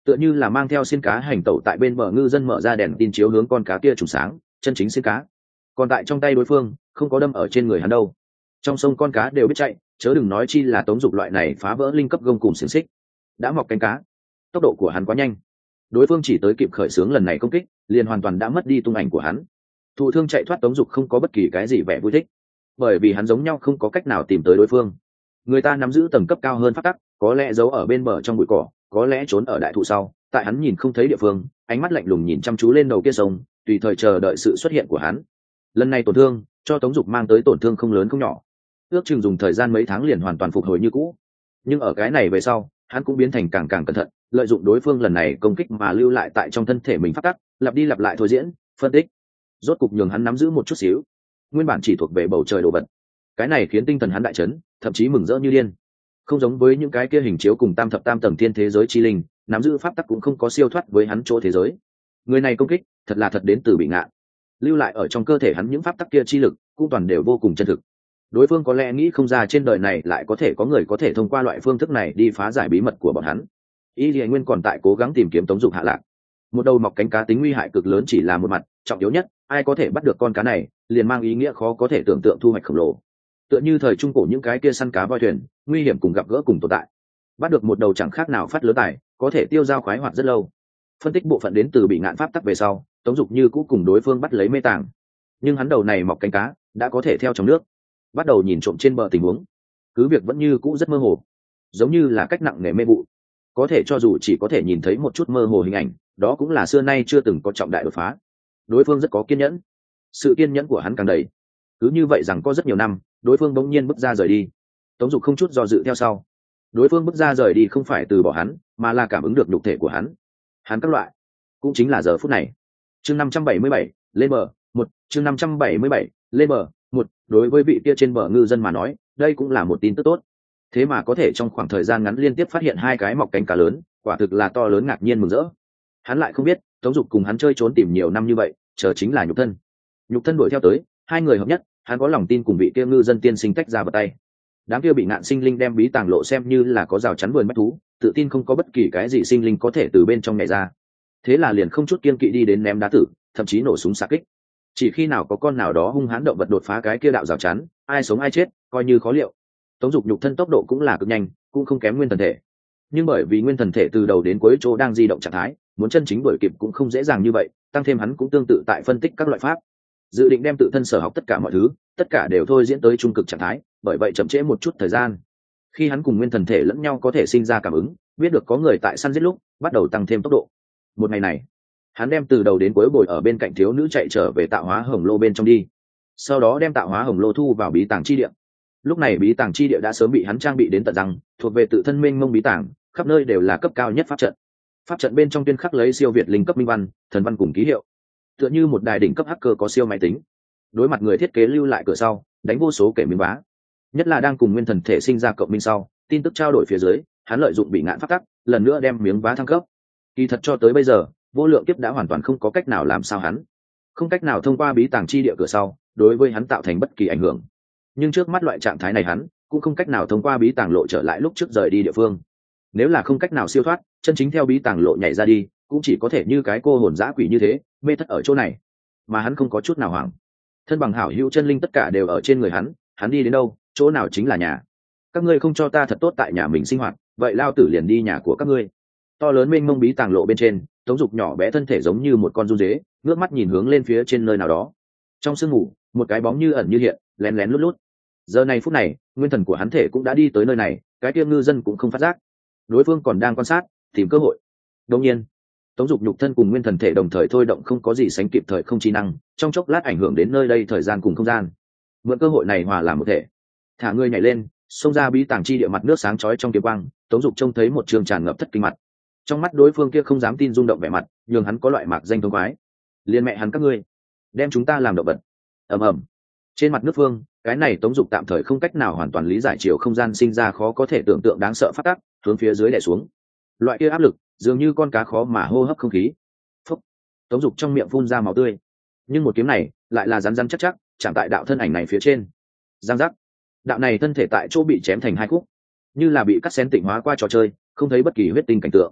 tựa như là mang theo xiên cá hành tẩu tại bên bờ ngư dân mở ra đèn tin chiếu hướng con cá kia trùng sáng, chân chính xiên cá. Còn tại trong tay đối phương không có đâm ở trên người hắn đâu. Trong sông con cá đều biết chạy, chớ đừng nói chi là Tống Dục loại này phá vỡ linh cấp gông cùng xiềng xích. Đã mọc cánh cá, tốc độ của hắn quá nhanh, đối phương chỉ tới kịp khởi xướng lần này công kích liền hoàn toàn đã mất đi tung ảnh của hắn. Thụ thương chạy thoát Tống Dục không có bất kỳ cái gì vẻ vui thích, bởi vì hắn giống nhau không có cách nào tìm tới đối phương. Người ta nắm giữ tầng cấp cao hơn pháp tắc, có lẽ giấu ở bên bờ trong bụi cỏ, có lẽ trốn ở đại thụ sau, tại hắn nhìn không thấy địa phương, ánh mắt lạnh lùng nhìn chăm chú lên đầu kia sông, tùy thời chờ đợi sự xuất hiện của hắn. Lần này tổn thương cho Tống Dục mang tới tổn thương không lớn không nhỏ, ước chừng dùng thời gian mấy tháng liền hoàn toàn phục hồi như cũ. Nhưng ở cái này về sau, hắn cũng biến thành càng càng cẩn thận, lợi dụng đối phương lần này công kích mà lưu lại tại trong thân thể mình phát tắc, lặp đi lặp lại thôi diễn, phân tích, rốt cục nhường hắn nắm giữ một chút xíu nguyên bản chỉ thuộc về bầu trời đồ vật. Cái này khiến tinh thần hắn đại chấn, thậm chí mừng rỡ như điên. Không giống với những cái kia hình chiếu cùng tam thập tam tầng thiên thế giới chi linh, nắm giữ pháp tắc cũng không có siêu thoát với hắn chỗ thế giới. Người này công kích thật là thật đến từ Bị Ngạn, lưu lại ở trong cơ thể hắn những pháp tắc kia chi lực cũng toàn đều vô cùng chân thực. Đối phương có lẽ nghĩ không ra trên đời này lại có thể có người có thể thông qua loại phương thức này đi phá giải bí mật của bọn hắn. Y Lệ Nguyên còn tại cố gắng tìm kiếm Tống Dục hạ lạc. Một đầu mọc cánh cá tính nguy hại cực lớn chỉ là một mặt, trọng yếu nhất, ai có thể bắt được con cá này, liền mang ý nghĩa khó có thể tưởng tượng thu hoạch khổng lồ. Tựa như thời trung cổ những cái kia săn cá voi thuyền, nguy hiểm cùng gặp gỡ cùng tồn tại. Bắt được một đầu chẳng khác nào phát lớn tài, có thể tiêu dao khoái hoạt rất lâu. Phân tích bộ phận đến từ Bị Ngạn pháp tắc về sau, Tống Dục như cũ cùng đối phương bắt lấy mê tàng. Nhưng hắn đầu này mọc cánh cá, đã có thể theo trong nước, bắt đầu nhìn trộm trên bờ tình huống. Cứ việc vẫn như cũ rất mơ hồ, giống như là cách nặng nề mê vụ. Có thể cho dù chỉ có thể nhìn thấy một chút mơ hồ hình ảnh, đó cũng là xưa nay chưa từng có trọng đại đột phá. Đối phương rất có kiên nhẫn, sự kiên nhẫn của hắn càng đầy. Cứ như vậy rằng có rất nhiều năm, đối phương bỗng nhiên bước ra rời đi. Tống Dục không chút do dự theo sau. Đối phương bước ra rời đi không phải từ bỏ hắn, mà là cảm ứng được nhục thể của hắn. Hắn các loại, cũng chính là giờ phút này. Chương năm trăm bảy mươi bảy, lên bờ, một, chương năm trăm bảy mươi bảy, lên bờ, một, đối với vị kia trên bờ ngư dân mà nói, đây cũng là một tin tức tốt. Thế mà có thể trong khoảng thời gian ngắn liên tiếp phát hiện hai cái mọc cánh cá lớn, quả thực là to lớn ngạc nhiên mừng rỡ. Hắn lại không biết, Tống Dục cùng hắn chơi trốn tìm nhiều năm như vậy, chờ chính là nhục thân. Nhục thân đuổi theo tới, hai người hợp nhất, hắn có lòng tin cùng vị kia ngư dân tiên sinh tách ra vào tay. Đám kia Bị Ngạn sinh linh đem bí tàng lộ xem như là có rào chắn vườn bách thú, tự tin không có bất kỳ cái gì sinh linh có thể từ bên trong nhảy ra. Thế là liền không chút kiên kỵ đi đến ném đá tử, thậm chí nổ súng xạ kích. Chỉ khi nào có con nào đó hung hãn động vật đột phá cái kia đạo rào chắn, ai sống ai chết, coi như khó liệu. Tống Dục nhục thân tốc độ cũng là cực nhanh, cũng không kém nguyên thần thể. Nhưng bởi vì nguyên thần thể từ đầu đến cuối chỗ đang di động trạng thái, muốn chân chính đuổi kịp cũng không dễ dàng như vậy, tăng thêm hắn cũng tương tự tại phân tích các loại pháp, dự định đem tự thân sở học tất cả mọi thứ, tất cả đều thôi diễn tới trung cực trạng thái, bởi vậy chậm trễ một chút thời gian. Khi hắn cùng nguyên thần thể lẫn nhau có thể sinh ra cảm ứng, biết được có người tại săn giết lúc, bắt đầu tăng thêm tốc độ. Một ngày này, hắn đem từ đầu đến cuối bồi ở bên cạnh thiếu nữ chạy trở về tạo hóa hồng lô bên trong đi, sau đó đem tạo hóa hồng lô thu vào bí tàng chi địa. Lúc này bí tàng chi địa đã sớm bị hắn trang bị đến tận răng, thuộc về tự thân mênh mông bí tàng, khắp nơi đều là cấp cao nhất pháp trận. Pháp trận bên trong tuyên khắc lấy siêu việt linh cấp minh văn, thần văn cùng ký hiệu, tựa như một đài đỉnh cấp hacker có siêu máy tính. Đối mặt người thiết kế lưu lại cửa sau, đánh vô số kẻ miếng vá. Nhất là đang cùng nguyên thần thể sinh ra cộng minh sau, tin tức trao đổi phía dưới, hắn lợi dụng Bị Ngạn pháp tắc, lần nữa đem miếng vá thăng cấp. Kỳ thật cho tới bây giờ, vô lượng kiếp đã hoàn toàn không có cách nào làm sao hắn, không cách nào thông qua bí tàng chi địa cửa sau, đối với hắn tạo thành bất kỳ ảnh hưởng. Nhưng trước mắt loại trạng thái này hắn cũng không cách nào thông qua bí tàng lộ trở lại lúc trước rời đi địa phương. Nếu là không cách nào siêu thoát, chân chính theo bí tàng lộ nhảy ra đi, cũng chỉ có thể như cái cô hồn dã quỷ như thế, mê thất ở chỗ này. Mà hắn không có chút nào hoảng, thân bằng hảo hữu chân linh tất cả đều ở trên người hắn, hắn đi đến đâu, chỗ nào chính là nhà. Các ngươi không cho ta thật tốt tại nhà mình sinh hoạt, vậy lao tử liền đi nhà của các ngươi. To lớn mênh mông bí tàng lộ bên trên, Tống Dục nhỏ bé thân thể giống như một con run dế, ngước mắt nhìn hướng lên phía trên nơi nào đó. Trong sương mù, một cái bóng như ẩn như hiện, lén lén lút lút. Giờ này phút này, nguyên thần của hắn thể cũng đã đi tới nơi này, cái kia ngư dân cũng không phát giác. Đối phương còn đang quan sát, tìm cơ hội. Đương nhiên, Tống Dục nhục thân cùng nguyên thần thể đồng thời thôi động không có gì sánh kịp thời không trí năng, trong chốc lát ảnh hưởng đến nơi đây thời gian cùng không gian. Mượn cơ hội này hòa làm một thể, thả người nhảy lên, xông ra bí tàng chi địa mặt nước sáng chói trong kiếm quang. Tống Dục trông thấy một trường tràn ngập thất kinh mặt. Trong mắt đối phương kia không dám tin rung động vẻ mặt, nhường hắn có loại mạc danh thông khoái. Liên mẹ hắn các ngươi, đem chúng ta làm động vật. Ầm ầm. Trên mặt nước phương, cái này Tống Dục tạm thời không cách nào hoàn toàn lý giải chiều không gian sinh ra khó có thể tưởng tượng đáng sợ phát tác, hướng phía dưới đè xuống. Loại kia áp lực, dường như con cá khó mà hô hấp không khí. Phúc. Tống Dục trong miệng phun ra máu tươi. Nhưng một kiếm này, lại là rắn rắn chắc chắc, chạm tại đạo thân ảnh này phía trên. Giang giác. Đạo này thân thể tại chỗ bị chém thành hai khúc, như là bị cắt xén tịnh hóa qua trò chơi, không thấy bất kỳ huyết tinh cảnh tượng.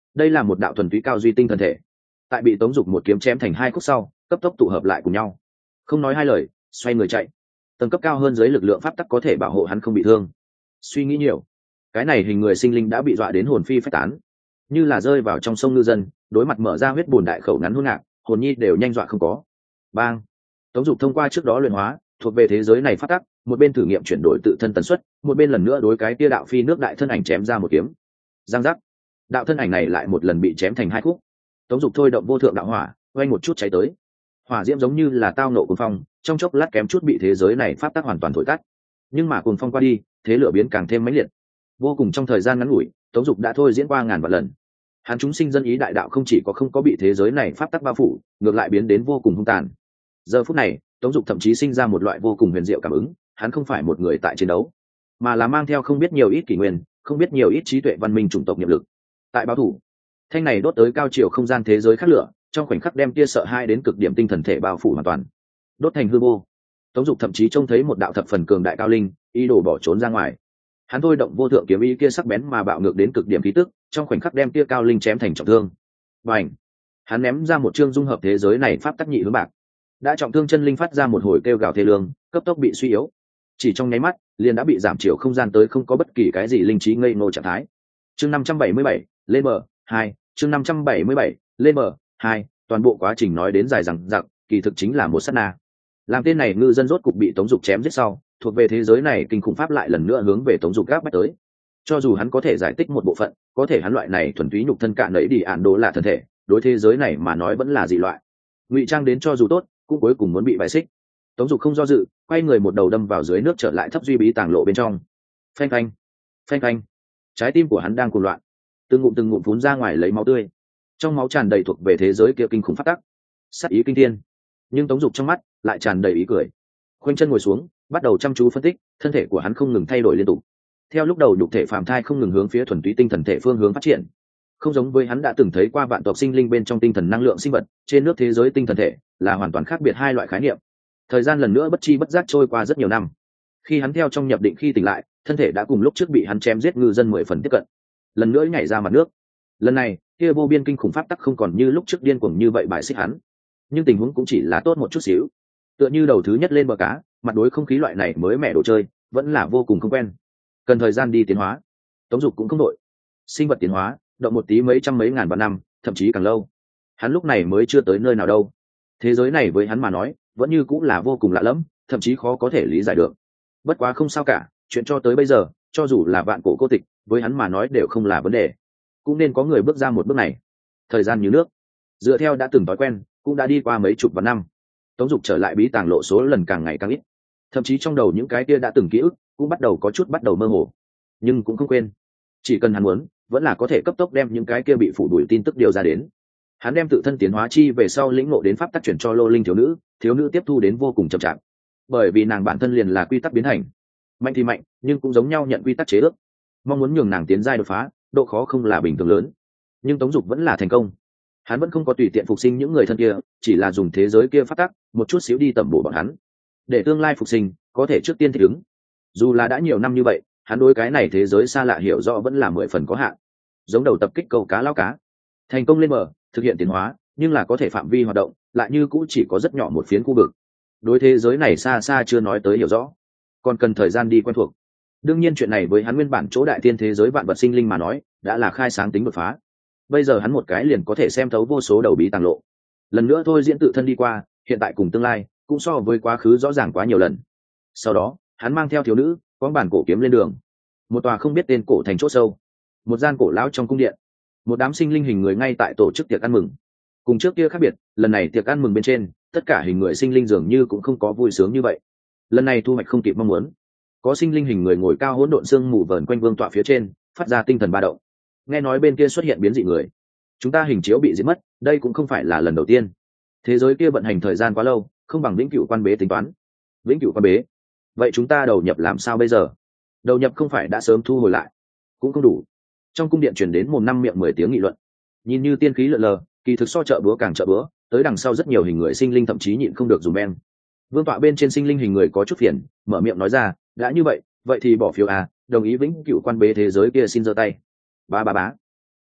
đây là một đạo thuần túy cao duy tinh thần thể, tại bị Tống Dục một kiếm chém thành hai khúc sau cấp tốc tụ hợp lại cùng nhau, không nói hai lời xoay người chạy. Tầng cấp cao hơn dưới lực lượng pháp tắc có thể bảo hộ hắn không bị thương. Suy nghĩ nhiều, cái này hình người sinh linh đã bị dọa đến hồn phi phách tán, như là rơi vào trong sông ngư dân đối mặt mở ra huyết bùn đại khẩu ngắn hôn ngạc, hồn nhi đều nhanh dọa không có. Bang! Tống Dục thông qua trước đó luyện hóa thuộc về thế giới này pháp tắc, một bên thử nghiệm chuyển đổi tự thân tần suất, một bên lần nữa đối cái tia đạo phi nước đại thân ảnh chém ra một kiếm. Giang giác! Đạo thân ảnh này lại một lần bị chém thành hai khúc. Tống Dục thôi động vô thượng đạo hỏa, oanh một chút cháy tới. Hỏa diễm giống như là tao nộ cuồng phong, trong chốc lát kém chút bị thế giới này pháp tắc hoàn toàn thổi tắt. Nhưng mà cuồng phong qua đi, thế lửa biến càng thêm mãnh liệt. Vô cùng trong thời gian ngắn ngủi, Tống Dục đã thôi diễn qua ngàn vạn lần. Hắn chúng sinh dân ý đại đạo không chỉ có không có bị thế giới này pháp tắc bao phủ, ngược lại biến đến vô cùng hung tàn. Giờ phút này, Tống Dục thậm chí sinh ra một loại vô cùng huyền diệu cảm ứng, hắn không phải một người tại chiến đấu, mà là mang theo không biết nhiều ít kỷ nguyên, không biết nhiều ít trí tuệ văn minh chủng tộc nhiệm lực. Tại báo thủ, thanh này đốt tới cao chiều không gian thế giới khác lửa, trong khoảnh khắc đem tia sợ hai đến cực điểm tinh thần thể bao phủ hoàn toàn, đốt thành hư vô. Tống Dục thậm chí trông thấy một đạo thập phần cường đại cao linh, ý đồ bỏ trốn ra ngoài. Hắn thôi động vô thượng kiếm ý kia sắc bén mà bạo ngược đến cực điểm khí tức, trong khoảnh khắc đem tia cao linh chém thành trọng thương. Bành! Hắn ném ra một chương dung hợp thế giới này pháp tắc nhị hướng bạc. Đã trọng thương chân linh phát ra một hồi kêu gào thê lương, cấp tốc bị suy yếu. Chỉ trong nháy mắt, liền đã bị giảm chiều không gian tới không có bất kỳ cái gì linh trí ngây ngô trạng thái. Chương năm trăm bảy mươi bảy, lên bờ, hai, chương năm trăm bảy mươi bảy, lên bờ, hai, toàn bộ quá trình nói đến dài dằng dặc, kỳ thực chính là một sát na. Làm tên này ngư dân rốt cục bị Tống Dục chém giết sau, thuộc về thế giới này kinh khủng pháp lại lần nữa hướng về Tống Dục gáp bách tới. Cho dù hắn có thể giải thích một bộ phận, có thể hắn loại này thuần túy nhục thân cạn nấy đi ản đồ là thân thể, đối thế giới này mà nói vẫn là dị loại. Ngụy trang đến cho dù tốt, cũng cuối cùng muốn bị bài xích. Tống Dục không do dự, quay người một đầu đâm vào dưới nước trở lại thấp duy bí tàng lộ bên trong. Phanh phanh, phanh phanh, trái tim của hắn đang cuồng loạn, từng ngụm từng ngụm phun ra ngoài lấy máu tươi, trong máu tràn đầy thuộc về thế giới kia kinh khủng phát tắc, sát ý kinh thiên. Nhưng Tống Dục trong mắt lại tràn đầy ý cười. Khoanh chân ngồi xuống, bắt đầu chăm chú phân tích, thân thể của hắn không ngừng thay đổi liên tục. Theo lúc đầu nhục thể phàm thai không ngừng hướng phía thuần túy tinh thần thể phương hướng phát triển. Không giống với hắn đã từng thấy qua vạn tộc sinh linh bên trong tinh thần năng lượng sinh vật, trên nước thế giới tinh thần thể là hoàn toàn khác biệt hai loại khái niệm. Thời gian lần nữa bất chi bất giác trôi qua rất nhiều năm. Khi hắn theo trong nhập định khi tỉnh lại, thân thể đã cùng lúc trước bị hắn chém giết ngư dân mười phần tiếp cận, lần nữa nhảy ra mặt nước. Lần này, kia vô biên kinh khủng pháp tắc không còn như lúc trước điên cuồng như vậy bài xích hắn, nhưng tình huống cũng chỉ là tốt một chút xíu. Tựa như đầu thứ nhất lên bờ cá, mặt đối không khí loại này mới mẻ đồ chơi, vẫn là vô cùng không quen, cần thời gian đi tiến hóa. Tống Dục cũng không đội. Sinh vật tiến hóa, động một tí mấy trăm mấy ngàn vạn năm, thậm chí càng lâu. Hắn lúc này mới chưa tới nơi nào đâu. Thế giới này với hắn mà nói, vẫn như cũng là vô cùng lạ lẫm, thậm chí khó có thể lý giải được. Bất quá không sao cả, chuyện cho tới bây giờ, cho dù là vạn cổ cô tịch, với hắn mà nói đều không là vấn đề. Cũng nên có người bước ra một bước này. Thời gian như nước, dựa theo đã từng thói quen, cũng đã đi qua mấy chục vạn năm. Tống Dục trở lại bí tàng lộ số lần càng ngày càng ít, thậm chí trong đầu những cái kia đã từng ký ức cũng bắt đầu có chút bắt đầu mơ hồ, nhưng cũng không quên, chỉ cần hắn muốn, vẫn là có thể cấp tốc đem những cái kia bị phủ đuổi tin tức điều ra đến. Hắn đem tự thân tiến hóa chi về sau lĩnh ngộ đến pháp tắc chuyển cho Lô Linh thiếu nữ, thiếu nữ tiếp thu đến vô cùng chậm chạp, bởi vì nàng bản thân liền là quy tắc biến thành, mạnh thì mạnh, nhưng cũng giống nhau nhận quy tắc chế ước. Mong muốn nhường nàng tiến giai đột phá, độ khó không là bình thường lớn, nhưng Tống Dục vẫn là thành công. Hắn vẫn không có tùy tiện phục sinh những người thân kia, chỉ là dùng thế giới kia pháp tắc một chút xíu đi tẩm bổ bọn hắn, để tương lai phục sinh có thể trước tiên thích ứng. Dù là đã nhiều năm như vậy, hắn đối cái này thế giới xa lạ hiểu rõ vẫn là mười phần có hạn, giống đầu tập kích câu cá lao cá, thành công lên bờ thực hiện tiến hóa, nhưng là có thể phạm vi hoạt động lại như cũ chỉ có rất nhỏ một phiến khu vực. Đối thế giới này xa xa chưa nói tới hiểu rõ, còn cần thời gian đi quen thuộc. Đương nhiên chuyện này với hắn nguyên bản chỗ đại tiên thế giới vạn vật sinh linh mà nói đã là khai sáng tính đột phá. Bây giờ hắn một cái liền có thể xem thấu vô số đầu bí tàng lộ, lần nữa thôi diễn tự thân đi qua, hiện tại cùng tương lai, cũng so với quá khứ rõ ràng quá nhiều lần. Sau đó hắn mang theo thiếu nữ có bản cổ kiếm lên đường. Một tòa không biết tên cổ thành chỗ sâu, một gian cổ lão trong cung điện, một đám sinh linh hình người ngay tại tổ chức tiệc ăn mừng. Cùng trước kia khác biệt, lần này tiệc ăn mừng bên trên tất cả hình người sinh linh dường như cũng không có vui sướng như vậy. Lần này thu hoạch không kịp mong muốn, có sinh linh hình người ngồi cao hỗn độn xương mù vờn quanh vương tọa phía trên, phát ra tinh thần ba động. Nghe nói bên kia xuất hiện biến dị người, chúng ta hình chiếu bị giết mất, đây cũng không phải là lần đầu tiên. Thế giới kia vận hành thời gian quá lâu, không bằng vĩnh cửu quan bế tính toán. Vĩnh cửu quan bế, vậy chúng ta đầu nhập làm sao bây giờ? Đầu nhập không phải đã sớm thu hồi lại, cũng không đủ. Trong cung điện truyền đến mồm năm miệng mười tiếng nghị luận, nhìn như tiên khí lượn lờ, kỳ thực so chợ búa càng chợ búa, tới đằng sau rất nhiều hình người sinh linh thậm chí nhịn không được dùng beng. Vương tọa bên trên sinh linh hình người có chút phiền, mở miệng nói ra, đã như vậy, vậy thì bỏ phiếu à, đồng ý vĩnh cửu quan bế thế giới kia xin giơ tay. Ba ba bá.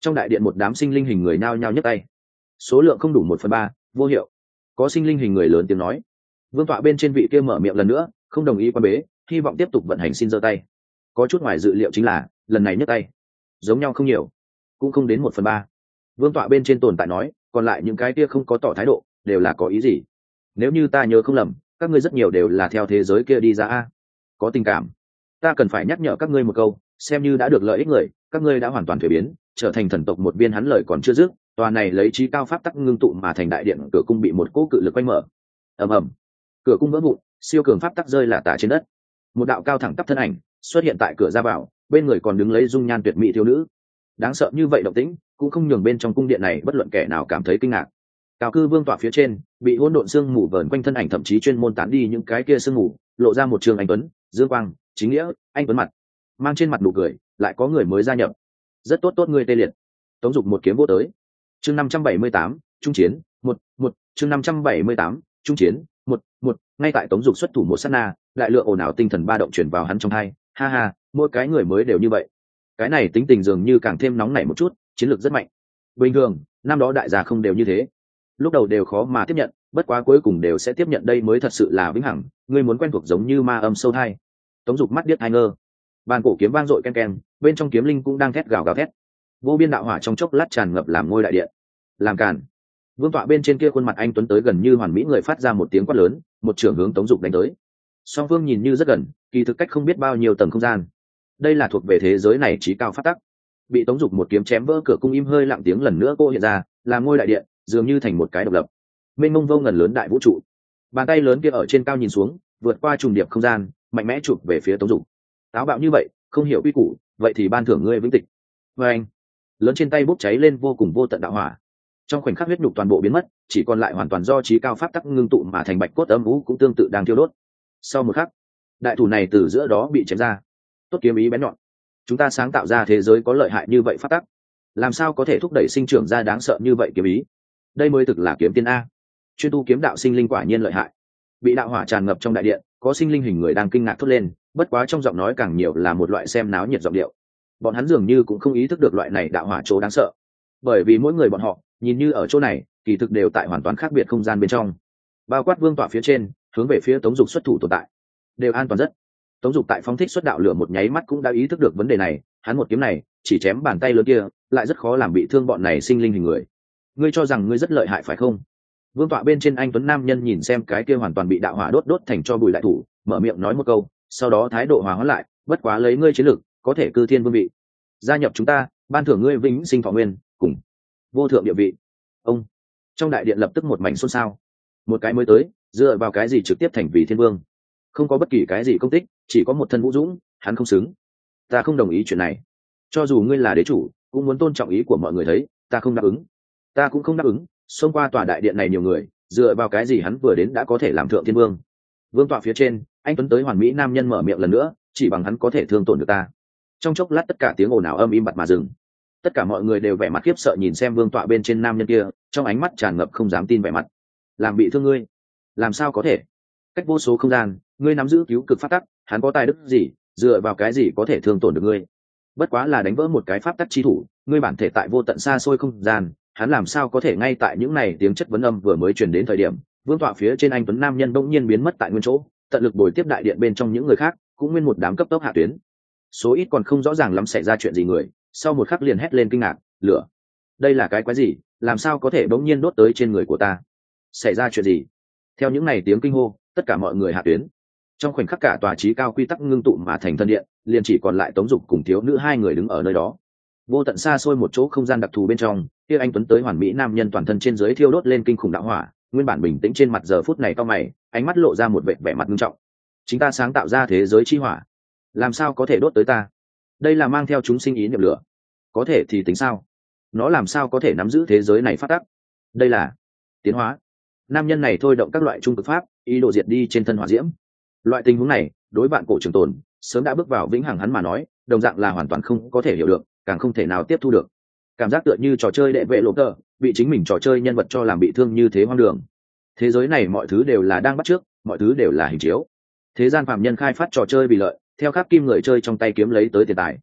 Trong đại điện một đám sinh linh hình người nhao nhao nhấc tay, số lượng không đủ một phần ba, vô hiệu. Có sinh linh hình người lớn tiếng nói. Vương tọa bên trên vị kia mở miệng lần nữa, không đồng ý quan bế, hy vọng tiếp tục vận hành, xin giơ tay. Có chút ngoài dự liệu chính là lần này nhấc tay giống nhau không nhiều, cũng không đến một phần ba. Vương tọa bên trên tồn tại nói, còn lại những cái kia không có tỏ thái độ đều là có ý gì? Nếu như ta nhớ không lầm, các ngươi rất nhiều đều là theo thế giới kia đi ra a, có tình cảm. Ta cần phải nhắc nhở các ngươi một câu, xem như đã được lợi ích người, các ngươi đã hoàn toàn thuế biến, trở thành thần tộc một viên. Hắn lời còn chưa dứt, tòa này lấy trí cao pháp tắc ngưng tụ mà thành đại điện cửa cung bị một cỗ cự lực quanh mở. Ầm ầm, cửa cung vỡ vụn, siêu cường pháp tắc rơi là tả trên đất. Một đạo cao thẳng tắp thân ảnh xuất hiện tại cửa ra vào, bên người còn đứng lấy dung nhan tuyệt mỹ thiếu nữ. Đáng sợ như vậy động tĩnh cũng không nhường bên trong cung điện này bất luận kẻ nào cảm thấy kinh ngạc. Cao cư vương tọa phía trên bị hỗn độn sương mù vờn quanh thân ảnh, thậm chí chuyên môn tán đi những cái kia sương mù, lộ ra một trường anh tuấn, dương quang, chính nghĩa, anh tuấn mặt, mang trên mặt nụ cười. Lại có người mới gia nhập, rất tốt tốt ngươi tê liệt. Tống Dục một kiếm vô tới. Chương năm trăm bảy mươi tám, trung chiến, một, một, chương năm trăm bảy mươi tám, trung chiến, một, một, ngay tại Tống Dục xuất thủ một sát na, đại lượng ồn ào tinh thần ba động truyền vào hắn trong tai, ha ha, mỗi cái người mới đều như vậy. Cái này tính tình dường như càng thêm nóng nảy một chút, chiến lược rất mạnh. Bình thường, năm đó đại gia không đều như thế. Lúc đầu đều khó mà tiếp nhận, bất quá cuối cùng đều sẽ tiếp nhận, đây mới thật sự là vĩnh hằng, ngươi muốn quen thuộc giống như ma âm sâu thai. Tống Dục mắt điếc hai ngơ. Bàn cổ kiếm vang dội ken ken, bên trong kiếm linh cũng đang thét gào gào thét. Vô biên đạo hỏa trong chốc lát tràn ngập làm ngôi đại điện. Làm cản. Vương tọa bên trên kia khuôn mặt anh tuấn tới gần như hoàn mỹ người phát ra một tiếng quát lớn, một trường hướng Tống Dục đánh tới. Song phương nhìn như rất gần, kỳ thực cách không biết bao nhiêu tầng không gian. Đây là thuộc về thế giới này trí cao pháp tắc. Bị Tống Dục một kiếm chém vỡ cửa cung, im hơi lặng tiếng lần nữa cô hiện ra, làm ngôi đại điện dường như thành một cái độc lập, mênh mông vô ngần lớn đại vũ trụ. Bàn tay lớn kia ở trên cao nhìn xuống, vượt qua trùng điệp không gian, mạnh mẽ chụp về phía Tống Dục. Táo bạo như vậy, không hiểu quy củ, vậy thì ban thưởng ngươi vĩnh tịch. Và anh, lớn trên tay bốc cháy lên vô cùng vô tận đạo hỏa. Trong khoảnh khắc huyết nhục toàn bộ biến mất, chỉ còn lại hoàn toàn do trí cao pháp tắc ngưng tụ mà thành bạch cốt âm vũ cũng tương tự đang thiêu đốt. Sau một khắc, đại thủ này từ giữa đó bị chém ra. Tốt kiếm ý bén nhọn. Chúng ta sáng tạo ra thế giới có lợi hại như vậy pháp tắc, làm sao có thể thúc đẩy sinh trưởng ra đáng sợ như vậy kiếm ý? Đây mới thực là kiếm tiên a. Chuyên tu kiếm đạo sinh linh quả nhiên lợi hại. Bị đạo hỏa tràn ngập trong đại điện, có sinh linh hình người đang kinh ngạc thốt lên, bất quá trong giọng nói càng nhiều là một loại xem náo nhiệt giọng điệu. Bọn hắn dường như cũng không ý thức được loại này đạo hỏa chỗ đáng sợ, bởi vì mỗi người bọn họ nhìn như ở chỗ này, kỳ thực đều tại hoàn toàn khác biệt không gian bên trong. Bao quát vương tọa phía trên, hướng về phía Tống Dục xuất thủ tồn tại, đều an toàn rất. Tống Dục tại phóng thích xuất đạo lửa một nháy mắt cũng đã ý thức được vấn đề này, hắn một kiếm này chỉ chém bàn tay lớn kia, lại rất khó làm bị thương bọn này sinh linh hình người. Ngươi cho rằng ngươi rất lợi hại phải không? Vương tọa bên trên anh tuấn nam nhân nhìn xem cái kia hoàn toàn bị đạo hỏa đốt đốt thành cho bụi đại thủ, mở miệng nói một câu, sau đó thái độ hòa hóa lại, bất quá lấy ngươi chiến lược, có thể cư thiên vương vị, gia nhập chúng ta, ban thưởng ngươi vĩnh sinh thọ nguyên, cùng vô thượng địa vị. Ông trong đại điện lập tức một mảnh xôn xao. Một cái mới tới, dựa vào cái gì trực tiếp thành vì thiên vương? Không có bất kỳ cái gì công tích, chỉ có một thân vũ dũng, hắn không xứng. Ta không đồng ý chuyện này. Cho dù ngươi là đế chủ, cũng muốn tôn trọng ý của mọi người, thấy ta không đáp ứng. Ta cũng không đáp ứng. Xông qua tòa đại điện này nhiều người, dựa vào cái gì hắn vừa đến đã có thể làm thượng thiên vương? Vương tọa phía trên, anh tuấn tới hoàn mỹ nam nhân mở miệng lần nữa, chỉ bằng hắn có thể thương tổn được ta. Trong chốc lát tất cả tiếng ồn ào âm im bặt mà dừng. Tất cả mọi người đều vẻ mặt khiếp sợ nhìn xem vương tọa bên trên nam nhân kia, trong ánh mắt tràn ngập không dám tin vẻ mặt. Làm bị thương ngươi? Làm sao có thể? Cách vô số không gian, ngươi nắm giữ cứu cực pháp tắc, hắn có tài đức gì, dựa vào cái gì có thể thương tổn được ngươi? Bất quá là đánh vỡ một cái pháp tắc chi thủ, ngươi bản thể tại vô tận xa xôi không gian, hắn làm sao có thể? Ngay tại những này tiếng chất vấn âm vừa mới truyền đến thời điểm, vương tọa phía trên anh tuấn nam nhân bỗng nhiên biến mất tại nguyên chỗ, tận lực bồi tiếp đại điện bên trong những người khác, cũng nguyên một đám cấp tốc hạ tuyến. Số ít còn không rõ ràng lắm xảy ra chuyện gì người, sau một khắc liền hét lên kinh ngạc, lửa, đây là cái quái gì, làm sao có thể bỗng nhiên đốt tới trên người của ta? Xảy ra chuyện gì? Theo những này tiếng kinh hô, tất cả mọi người hạ tuyến. Trong khoảnh khắc cả tòa trí cao quy tắc ngưng tụ mà thành thân điện, liền chỉ còn lại Tống Dục cùng thiếu nữ hai người đứng ở nơi đó. Vô tận xa xôi một chỗ không gian đặc thù bên trong, kia anh tuấn tới hoàn mỹ nam nhân toàn thân trên dưới thiêu đốt lên kinh khủng đạo hỏa, nguyên bản bình tĩnh trên mặt giờ phút này cau mày, ánh mắt lộ ra một vẻ vẻ mặt nghiêm trọng. Chính ta sáng tạo ra thế giới chi hỏa, làm sao có thể đốt tới ta? Đây là mang theo chúng sinh ý niệm lửa, có thể thì tính sao? Nó làm sao có thể nắm giữ thế giới này phát tắc? Đây là tiến hóa. Nam nhân này thôi động các loại trung cực pháp, ý đồ diệt đi trên thân hỏa diễm. Loại tình huống này, đối bạn cổ trường tồn, sớm đã bước vào vĩnh hằng hắn mà nói, đồng dạng là hoàn toàn không có thể hiểu được, càng không thể nào tiếp thu được. Cảm giác tựa như trò chơi đệ vệ lộ tờ, bị chính mình trò chơi nhân vật cho làm bị thương như thế hoang đường. Thế giới này mọi thứ đều là đang bắt chước, mọi thứ đều là hình chiếu. Thế gian phàm nhân khai phát trò chơi vì lợi, theo khắp kim người chơi trong tay kiếm lấy tới tiền tài.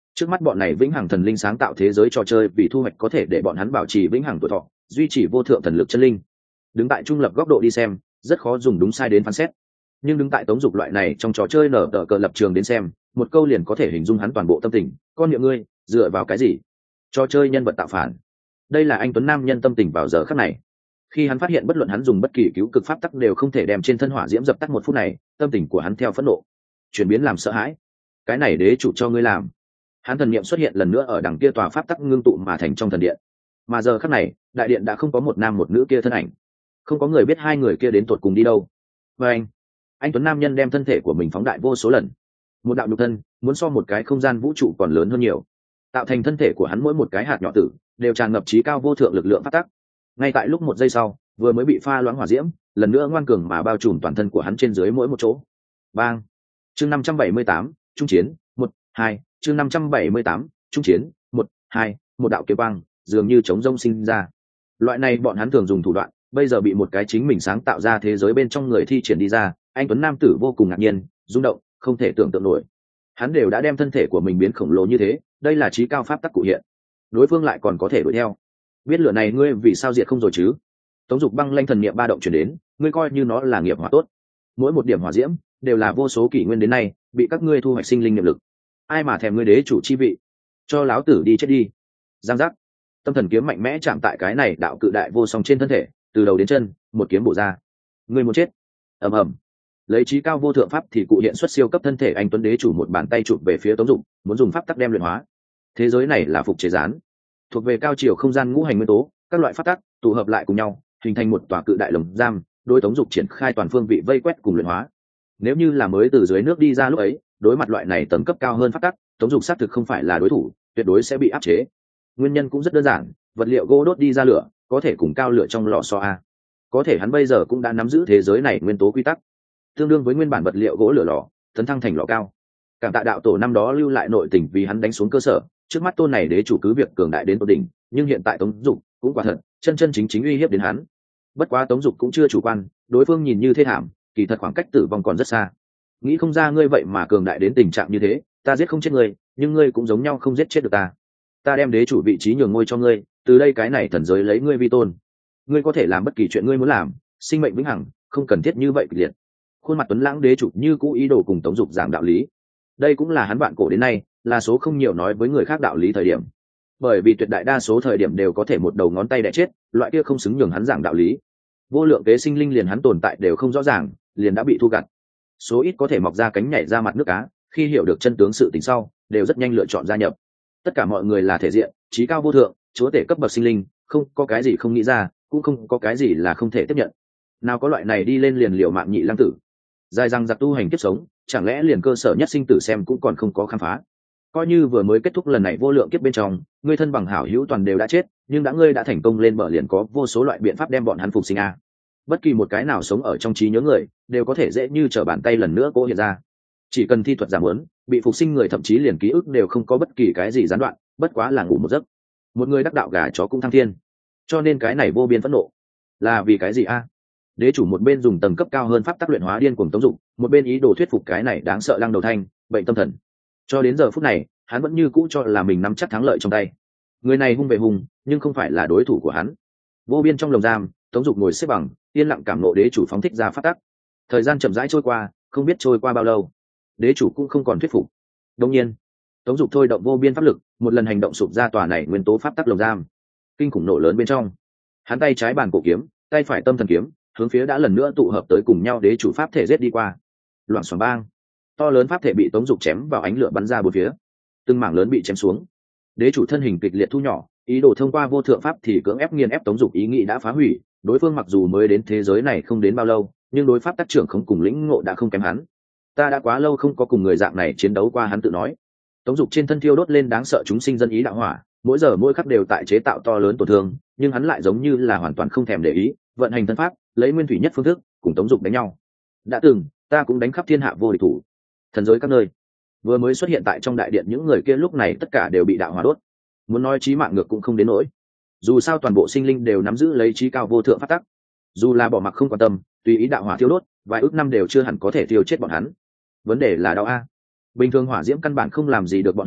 Trước mắt bọn này vĩnh hằng thần linh sáng tạo thế giới trò chơi vì thu hoạch có thể để bọn hắn bảo trì vĩnh hằng tuổi thọ, duy trì vô thượng thần lực chân linh. Đứng tại trung lập góc độ đi xem, rất khó dùng đúng sai đến phán xét. Nhưng đứng tại Tống Dục loại này trong trò chơi nở tờ cờ lập trường đến xem, một câu liền có thể hình dung hắn toàn bộ tâm tình. Con miệng ngươi, dựa vào cái gì? Trò chơi nhân vật tạo phản. Đây là anh tuấn nam nhân tâm tình vào giờ khắc này. Khi hắn phát hiện bất luận hắn dùng bất kỳ cứu cực pháp tắc đều không thể đem trên thân hỏa diễm dập tắt một phút này, tâm tình của hắn theo phẫn nộ chuyển biến làm sợ hãi. Cái này đế chủ cho ngươi làm. Hắn thần niệm xuất hiện lần nữa ở đằng kia tòa pháp tắc ngưng tụ mà thành trong thần điện. Mà giờ khắc này, đại điện đã không có một nam một nữ kia thân ảnh, không có người biết hai người kia đến tột cùng đi đâu. Và anh, anh tuấn nam nhân đem thân thể của mình phóng đại vô số lần, một đạo nhục thân muốn so một cái không gian vũ trụ còn lớn hơn nhiều, tạo thành thân thể của hắn mỗi một cái hạt nhỏ tử đều tràn ngập trí cao vô thượng lực lượng pháp tắc. Ngay tại lúc một giây sau, vừa mới bị pha loãng hỏa diễm lần nữa ngoan cường mà bao trùm toàn thân của hắn trên dưới mỗi một chỗ. Bang. Chương năm trăm bảy mươi tám, trung chiến, một, hai, chương năm trăm bảy mươi tám, trung chiến, một, hai, một đạo kiếm quang dường như chống rông sinh ra. Loại này bọn hắn thường dùng thủ đoạn, bây giờ bị một cái chính mình sáng tạo ra thế giới bên trong người thi triển đi ra. Anh tuấn nam tử vô cùng ngạc nhiên, rung động, không thể tưởng tượng nổi. Hắn đều đã đem thân thể của mình biến khổng lồ như thế, đây là trí cao pháp tắc cụ hiện, đối phương lại còn có thể đuổi theo. Biết lửa này ngươi vì sao diệt không rồi chứ? Tống Dục băng lanh thần niệm ba động chuyển đến, ngươi coi như nó là nghiệp hỏa tốt, mỗi một điểm hỏa diễm đều là vô số kỷ nguyên đến nay bị các ngươi thu hoạch sinh linh niệm lực. Ai mà thèm ngươi đế chủ chi vị, cho láo tử đi chết đi. Giang giác, tâm thần kiếm mạnh mẽ chạm tại cái này đạo cự đại vô song trên thân thể, từ đầu đến chân một kiếm bổ ra. Ngươi muốn chết. Ầm ầm, lấy trí cao vô thượng pháp thì cụ hiện xuất siêu cấp thân thể anh tuấn đế chủ một bàn tay chụp về phía Tống Dục, muốn dùng pháp tắc đem luyện hóa. Thế giới này là phục chế gián, thuộc về cao chiều không gian ngũ hành nguyên tố, các loại pháp tắc tụ hợp lại cùng nhau hình thành một tòa cự đại lồng giam, đối Tống Dục triển khai toàn phương vị vây quét cùng luyện hóa. Nếu như là mới từ dưới nước đi ra lúc ấy, đối mặt loại này tầng cấp cao hơn pháp tắc, Tống Dục xác thực không phải là đối thủ, tuyệt đối sẽ bị áp chế. Nguyên nhân cũng rất đơn giản, vật liệu gỗ đốt đi ra lửa có thể cùng cao lửa trong lò xo a. Có thể hắn bây giờ cũng đã nắm giữ thế giới này nguyên tố quy tắc, tương đương với nguyên bản vật liệu gỗ lửa lò tấn thăng thành lò cao. Cảm tạ đạo tổ năm đó lưu lại nội tình vì hắn đánh xuống cơ sở, trước mắt tôn này đế chủ cứ việc cường đại đến tột đỉnh, nhưng hiện tại Tống Dục cũng quả thật chân chân chính chính uy hiếp đến hắn. Bất quá Tống Dục cũng chưa chủ quan, đối phương nhìn như thê thảm, kỳ thật khoảng cách tử vong còn rất xa. Nghĩ không ra ngươi vậy mà cường đại đến tình trạng như thế, ta giết không chết ngươi, nhưng ngươi cũng giống nhau không giết chết được ta. Ta đem đế chủ vị trí nhường ngôi cho ngươi, từ đây cái này thần giới lấy ngươi vi tôn. Ngươi có thể làm bất kỳ chuyện ngươi muốn làm, sinh mệnh vĩnh hằng, không cần thiết như vậy kịch liệt. Khuôn mặt tuấn lãng đế chủ như cũ ý đồ cùng Tống Dục giảng đạo lý. Đây cũng là hắn vạn cổ đến nay là số không nhiều nói với người khác đạo lý thời điểm, bởi vì tuyệt đại đa số thời điểm đều có thể một đầu ngón tay đẻ chết, loại kia không xứng nhường hắn giảng đạo lý. Vô lượng kế sinh linh liền hắn tồn tại đều không rõ ràng, liền đã bị thu gặt. Số ít có thể mọc ra cánh nhảy ra mặt nước cá, khi hiểu được chân tướng sự tình sau, đều rất nhanh lựa chọn gia nhập. Tất cả mọi người là thể diện, trí cao vô thượng, chúa tể cấp bậc sinh linh, không có cái gì không nghĩ ra, cũng không có cái gì là không thể tiếp nhận. Nào có loại này đi lên liền liều mạng nhị lăng tử, dài răng giặc tu hành kiếp sống, chẳng lẽ liền cơ sở nhất sinh tử xem cũng còn không có khám phá. Coi như vừa mới kết thúc lần này vô lượng kiếp bên trong, ngươi thân bằng hảo hữu toàn đều đã chết, nhưng đã ngươi đã thành công lên bờ liền có vô số loại biện pháp đem bọn hắn phục sinh a. Bất kỳ một cái nào sống ở trong trí nhớ người đều có thể dễ như trở bàn tay lần nữa cố hiện ra. Chỉ cần thi thuật giảm muốn, bị phục sinh người thậm chí liền ký ức đều không có bất kỳ cái gì gián đoạn, bất quá là ngủ một giấc. Một người đắc đạo gà chó cũng thăng thiên. Cho nên cái này vô biên phẫn nộ. Là vì cái gì a? Đế chủ một bên dùng tầng cấp cao hơn pháp tắc luyện hóa điên cuồng Tống Dục, một bên ý đồ thuyết phục cái này đáng sợ lăng đầu thanh, bệnh tâm thần. Cho đến giờ phút này, hắn vẫn như cũ cho là mình nắm chắc thắng lợi trong tay. Người này hung về hung, nhưng không phải là đối thủ của hắn. Vô biên trong lồng giam, Tống Dục ngồi xếp bằng, yên lặng cảm nộ đế chủ phóng thích ra pháp tắc. Thời gian chậm rãi trôi qua, không biết trôi qua bao lâu, đế chủ cũng không còn thuyết phục. Đương nhiên, Tống Dục thôi động vô biên pháp lực, một lần hành động sụp ra tòa này nguyên tố pháp tắc lồng giam. Kinh khủng nổ lớn bên trong, hắn tay trái bàn cổ kiếm, tay phải tâm thần kiếm, hướng phía đã lần nữa tụ hợp tới cùng nhau đế chủ pháp thể giết đi qua. Loạn xoảng bang, to lớn pháp thể bị Tống Dục chém vào ánh lửa bắn ra bốn phía, từng mảng lớn bị chém xuống. Đế chủ thân hình kịch liệt thu nhỏ, ý đồ thông qua vô thượng pháp thì cưỡng ép nghiền ép Tống Dục ý nghĩ đã phá hủy. Đối phương mặc dù mới đến thế giới này không đến bao lâu, nhưng đối pháp tác trưởng không cùng lĩnh ngộ đã không kém hắn. Ta đã quá lâu không có cùng người dạng này chiến đấu qua, hắn tự nói. Tống Dục trên thân thiêu đốt lên đáng sợ chúng sinh dân ý đạo hỏa, mỗi giờ mỗi khắc đều tại chế tạo to lớn tổn thương, nhưng hắn lại giống như là hoàn toàn không thèm để ý, vận hành thân pháp, lấy nguyên thủy nhất phương thức cùng Tống Dục đánh nhau. Đã từng, ta cũng đánh khắp thiên hạ vô địch thủ, thần giới các nơi. Vừa mới xuất hiện tại trong đại điện những người kia lúc này tất cả đều bị đạo hỏa đốt. Muốn nói chí mạng ngược cũng không đến nỗi. Dù sao toàn bộ sinh linh đều nắm giữ lấy trí cao vô thượng pháp tắc, dù là bỏ mặc không quan tâm, tùy ý đạo hỏa thiêu đốt, vài ước năm đều chưa hẳn có thể tiêu chết bọn hắn. Vấn đề là đau a. Bình thường hỏa diễm căn bản không làm gì được bọn họ,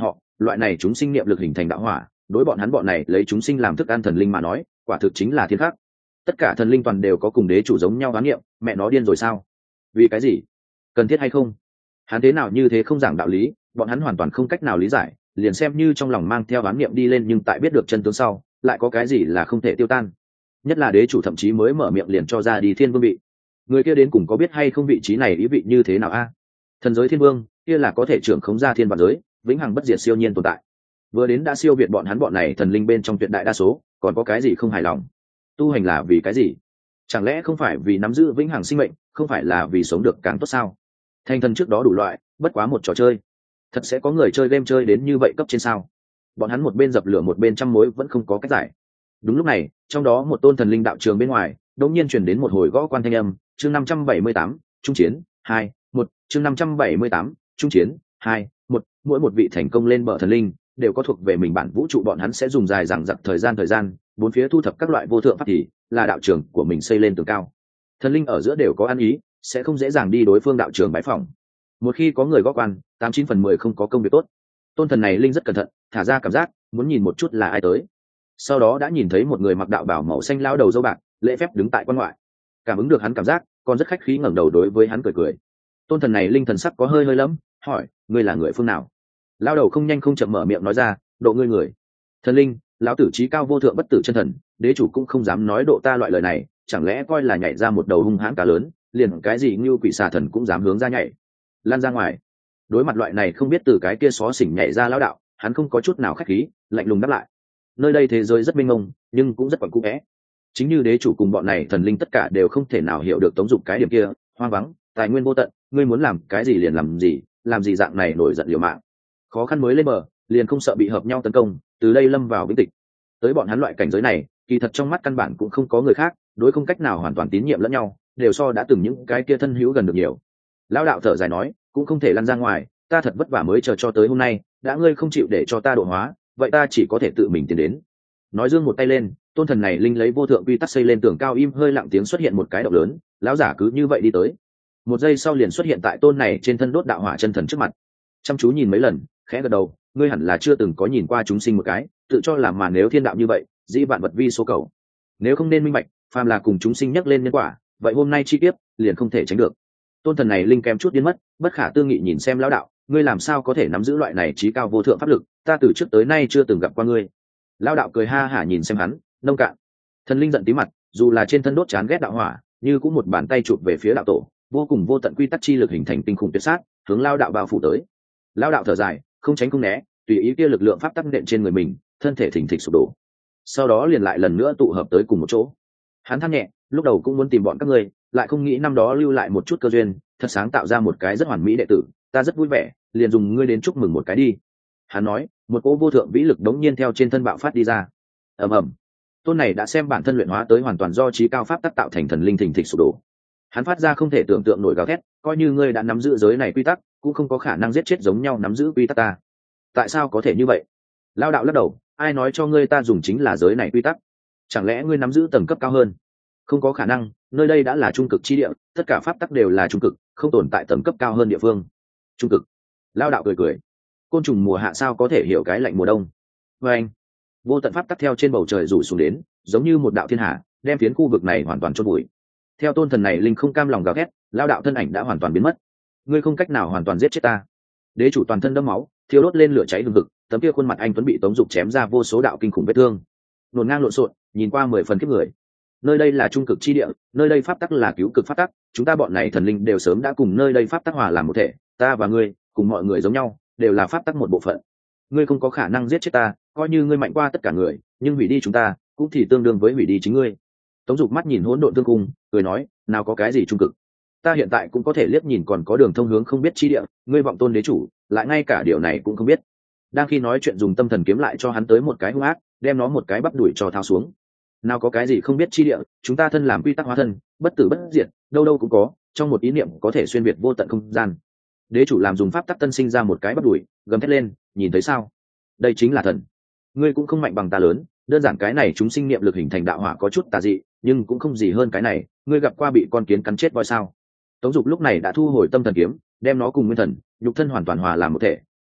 loại này chúng sinh niệm lực hình thành đạo hỏa đối bọn hắn bọn này lấy chúng sinh làm thức ăn thần linh mà nói quả thực chính là thiên khắc. Tất cả thần linh toàn đều có cùng đế chủ giống nhau đoán niệm, mẹ nó điên rồi sao? Vì cái gì? Cần thiết hay không? Hắn thế nào như thế không giảng đạo lý, bọn hắn hoàn toàn không cách nào lý giải, liền xem như trong lòng mang theo đoán niệm đi lên nhưng tại biết được chân tướng sau lại có cái gì là không thể tiêu tan. Nhất là đế chủ thậm chí mới mở miệng liền cho ra đi thiên vương vị, người kia đến cùng có biết hay không vị trí này ý vị như thế nào a? Thần giới thiên vương kia là có thể trưởng khống ra thiên vạn giới, vĩnh hằng bất diệt siêu nhiên tồn tại, vừa đến đã siêu việt bọn hắn bọn này thần linh bên trong tuyệt đại đa số, còn có cái gì không hài lòng? Tu hành là vì cái gì? Chẳng lẽ không phải vì nắm giữ vĩnh hằng sinh mệnh, không phải là vì sống được càng tốt sao? Thành thần trước đó đủ loại, bất quá một trò chơi. Thật sẽ có người chơi game chơi đến như vậy cấp trên sao? Bọn hắn một bên dập lửa một bên trăm mối vẫn không có cách giải. Đúng lúc này, trong đó một tôn thần linh đạo trường bên ngoài đột nhiên truyền đến một hồi gõ quan thanh âm. Chương năm trăm bảy mươi tám, trung chiến hai một. Chương năm trăm bảy mươi tám, trung chiến hai một. Mỗi một vị thành công lên bờ thần linh đều có thuộc về mình bản vũ trụ, bọn hắn sẽ dùng dài dằng dặc thời gian thời gian bốn phía thu thập các loại vô thượng pháp thì là đạo trường của mình xây lên tường cao. Thần linh ở giữa đều có ăn ý, sẽ không dễ dàng đi đối phương đạo trường bái phỏng. Một khi có người gõ quan, tám chín phần mười không có công việc tốt. Tôn thần này linh rất cẩn thận, thả ra cảm giác muốn nhìn một chút là ai tới. Sau đó đã nhìn thấy một người mặc đạo bào màu xanh lao đầu dâu bạc, lễ phép đứng tại quan ngoại. Cảm ứng được hắn cảm giác, còn rất khách khí ngẩng đầu đối với hắn cười cười. Tôn thần này linh thần sắc có hơi hơi lắm, hỏi: ngươi là người phương nào? Lao đầu không nhanh không chậm mở miệng nói ra: độ ngươi người. Thần linh, lão tử trí cao vô thượng bất tử chân thần, đế chủ cũng không dám nói độ ta loại lời này, chẳng lẽ coi là nhảy ra một đầu hung hãn cá lớn, liền cái gì như quỷ xà thần cũng dám hướng ra nhảy. Lan ra ngoài. Đối mặt loại này không biết từ cái kia xó xỉnh nhảy ra lão đạo, hắn không có chút nào khách khí, lạnh lùng đáp lại. Nơi đây thế giới rất mênh mông, nhưng cũng rất quẩn cũ vẽ. Chính như đế chủ cùng bọn này thần linh tất cả đều không thể nào hiểu được Tống Dục cái điểm kia, hoang vắng, tài nguyên vô tận, ngươi muốn làm cái gì liền làm gì, làm gì dạng này nổi giận liều mạng. Khó khăn mới lên bờ, liền không sợ bị hợp nhau tấn công, từ đây lâm vào vĩnh tịch. Tới bọn hắn loại cảnh giới này, kỳ thật trong mắt căn bản cũng không có người khác, đối không cách nào hoàn toàn tín nhiệm lẫn nhau, đều so đã từng những cái kia thân hữu gần được nhiều. Lão đạo thở dài nói, cũng không thể lăn ra ngoài, ta thật vất vả mới chờ cho tới hôm nay, đã ngươi không chịu để cho ta độ hóa, vậy ta chỉ có thể tự mình tiến đến. Nói dương một tay lên, tôn thần này linh lấy vô thượng quy tắc xây lên tường cao, im hơi lặng tiếng xuất hiện một cái động lớn, lão giả cứ như vậy đi tới. Một giây sau liền xuất hiện tại tôn này trên thân đốt đạo hỏa chân thần trước mặt. Chăm chú nhìn mấy lần, khẽ gật đầu, ngươi hẳn là chưa từng có nhìn qua chúng sinh một cái, tự cho là mà nếu thiên đạo như vậy, dĩ vạn vật vi số cầu. Nếu không nên minh bạch, phàm là cùng chúng sinh nhắc lên nhân quả, vậy hôm nay chi tiết liền không thể tránh được. Tôn thần này linh kém chút điên mất, bất khả tư nghị nhìn xem lão đạo, ngươi làm sao có thể nắm giữ loại này trí cao vô thượng pháp lực, ta từ trước tới nay chưa từng gặp qua ngươi. Lão đạo cười ha hả nhìn xem hắn, nông cạn. Thần linh giận tí mặt, dù là trên thân đốt chán ghét đạo hỏa, như cũng một bàn tay chụp về phía đạo tổ, vô cùng vô tận quy tắc chi lực hình thành tinh khủng tuyệt sát, hướng lão đạo bao phủ tới. Lão đạo thở dài, không tránh không né, tùy ý kia lực lượng pháp tắc nện trên người mình, thân thể thình thịch sụp đổ. Sau đó liền lại lần nữa tụ hợp tới cùng một chỗ. Hắn than nhẹ, lúc đầu cũng muốn tìm bọn các ngươi, lại không nghĩ năm đó lưu lại một chút cơ duyên, thật sáng tạo ra một cái rất hoàn mỹ đệ tử, ta rất vui vẻ, liền dùng ngươi đến chúc mừng một cái đi. Hắn nói, một cỗ vô thượng vĩ lực đống nhiên theo trên thân bạo phát đi ra. Ầm ầm. Tôn này đã xem bản thân luyện hóa tới hoàn toàn do trí cao pháp tắc tạo thành thần linh thình thịch sụp đổ. Hắn phát ra không thể tưởng tượng nổi gào thét, coi như ngươi đã nắm giữ giới này quy tắc, cũng không có khả năng giết chết giống nhau nắm giữ quy tắc ta. Tại sao có thể như vậy? Lao đạo lắc đầu, ai nói cho ngươi ta dùng chính là giới này quy tắc? Chẳng lẽ ngươi nắm giữ tầng cấp cao hơn? Không có khả năng, nơi đây đã là trung cực chi địa, tất cả pháp tắc đều là trung cực, không tồn tại tầng cấp cao hơn địa phương. Trung cực. Lao đạo cười cười, côn trùng mùa hạ sao có thể hiểu cái lạnh mùa đông? Và anh, vô tận pháp tắc theo trên bầu trời rủ xuống đến, giống như một đạo thiên hà, đem phiến khu vực này hoàn toàn chôn vùi. Theo tôn thần này linh không cam lòng gào thét, lao đạo thân ảnh đã hoàn toàn biến mất. Ngươi không cách nào hoàn toàn giết chết ta. Đế chủ toàn thân đẫm máu, thiêu đốt lên lửa cháy hừng hực, tấm kia khuôn mặt anh tuấn bị Tống Dục chém ra vô số đạo kinh khủng vết thương, nổn ngang lộn xộn, nhìn qua mười phần kiếp người. Nơi đây là trung cực chi địa, nơi đây pháp tắc là cứu cực pháp tắc, chúng ta bọn này thần linh đều sớm đã cùng nơi đây pháp tắc hòa làm một thể, ta và ngươi, cùng mọi người giống nhau, đều là pháp tắc một bộ phận. Ngươi không có khả năng giết chết ta, coi như ngươi mạnh qua tất cả người, nhưng hủy đi chúng ta, cũng thì tương đương với hủy đi chính ngươi. Tống Dục mắt nhìn hỗn độn tương cung, cười nói, nào có cái gì trung cực, ta hiện tại cũng có thể liếc nhìn còn có đường thông hướng không biết chi địa, ngươi vọng tôn đế chủ, lại ngay cả điều này cũng không biết. Đang khi nói chuyện dùng tâm thần kiếm lại cho hắn tới một cái hung ác, đem nó một cái bắp đuổi cho tháo xuống. Nào có cái gì không biết chi địa, chúng ta thân làm quy tắc hóa thân, bất tử bất diệt, đâu đâu cũng có, trong một ý niệm có thể xuyên việt vô tận không gian. Đế chủ làm dùng pháp tắc tân sinh ra một cái bắp đuổi, gầm thét lên, nhìn thấy sao? Đây chính là thần. Ngươi cũng không mạnh bằng ta lớn, đơn giản cái này chúng sinh niệm lực hình thành đạo hỏa có chút tà dị, nhưng cũng không gì hơn cái này, ngươi gặp qua bị con kiến cắn chết voi sao? Tống Dục lúc này đã thu hồi tâm thần kiếm, đem nó cùng nguyên thần, nhục thân hoàn toàn hòa làm một thể,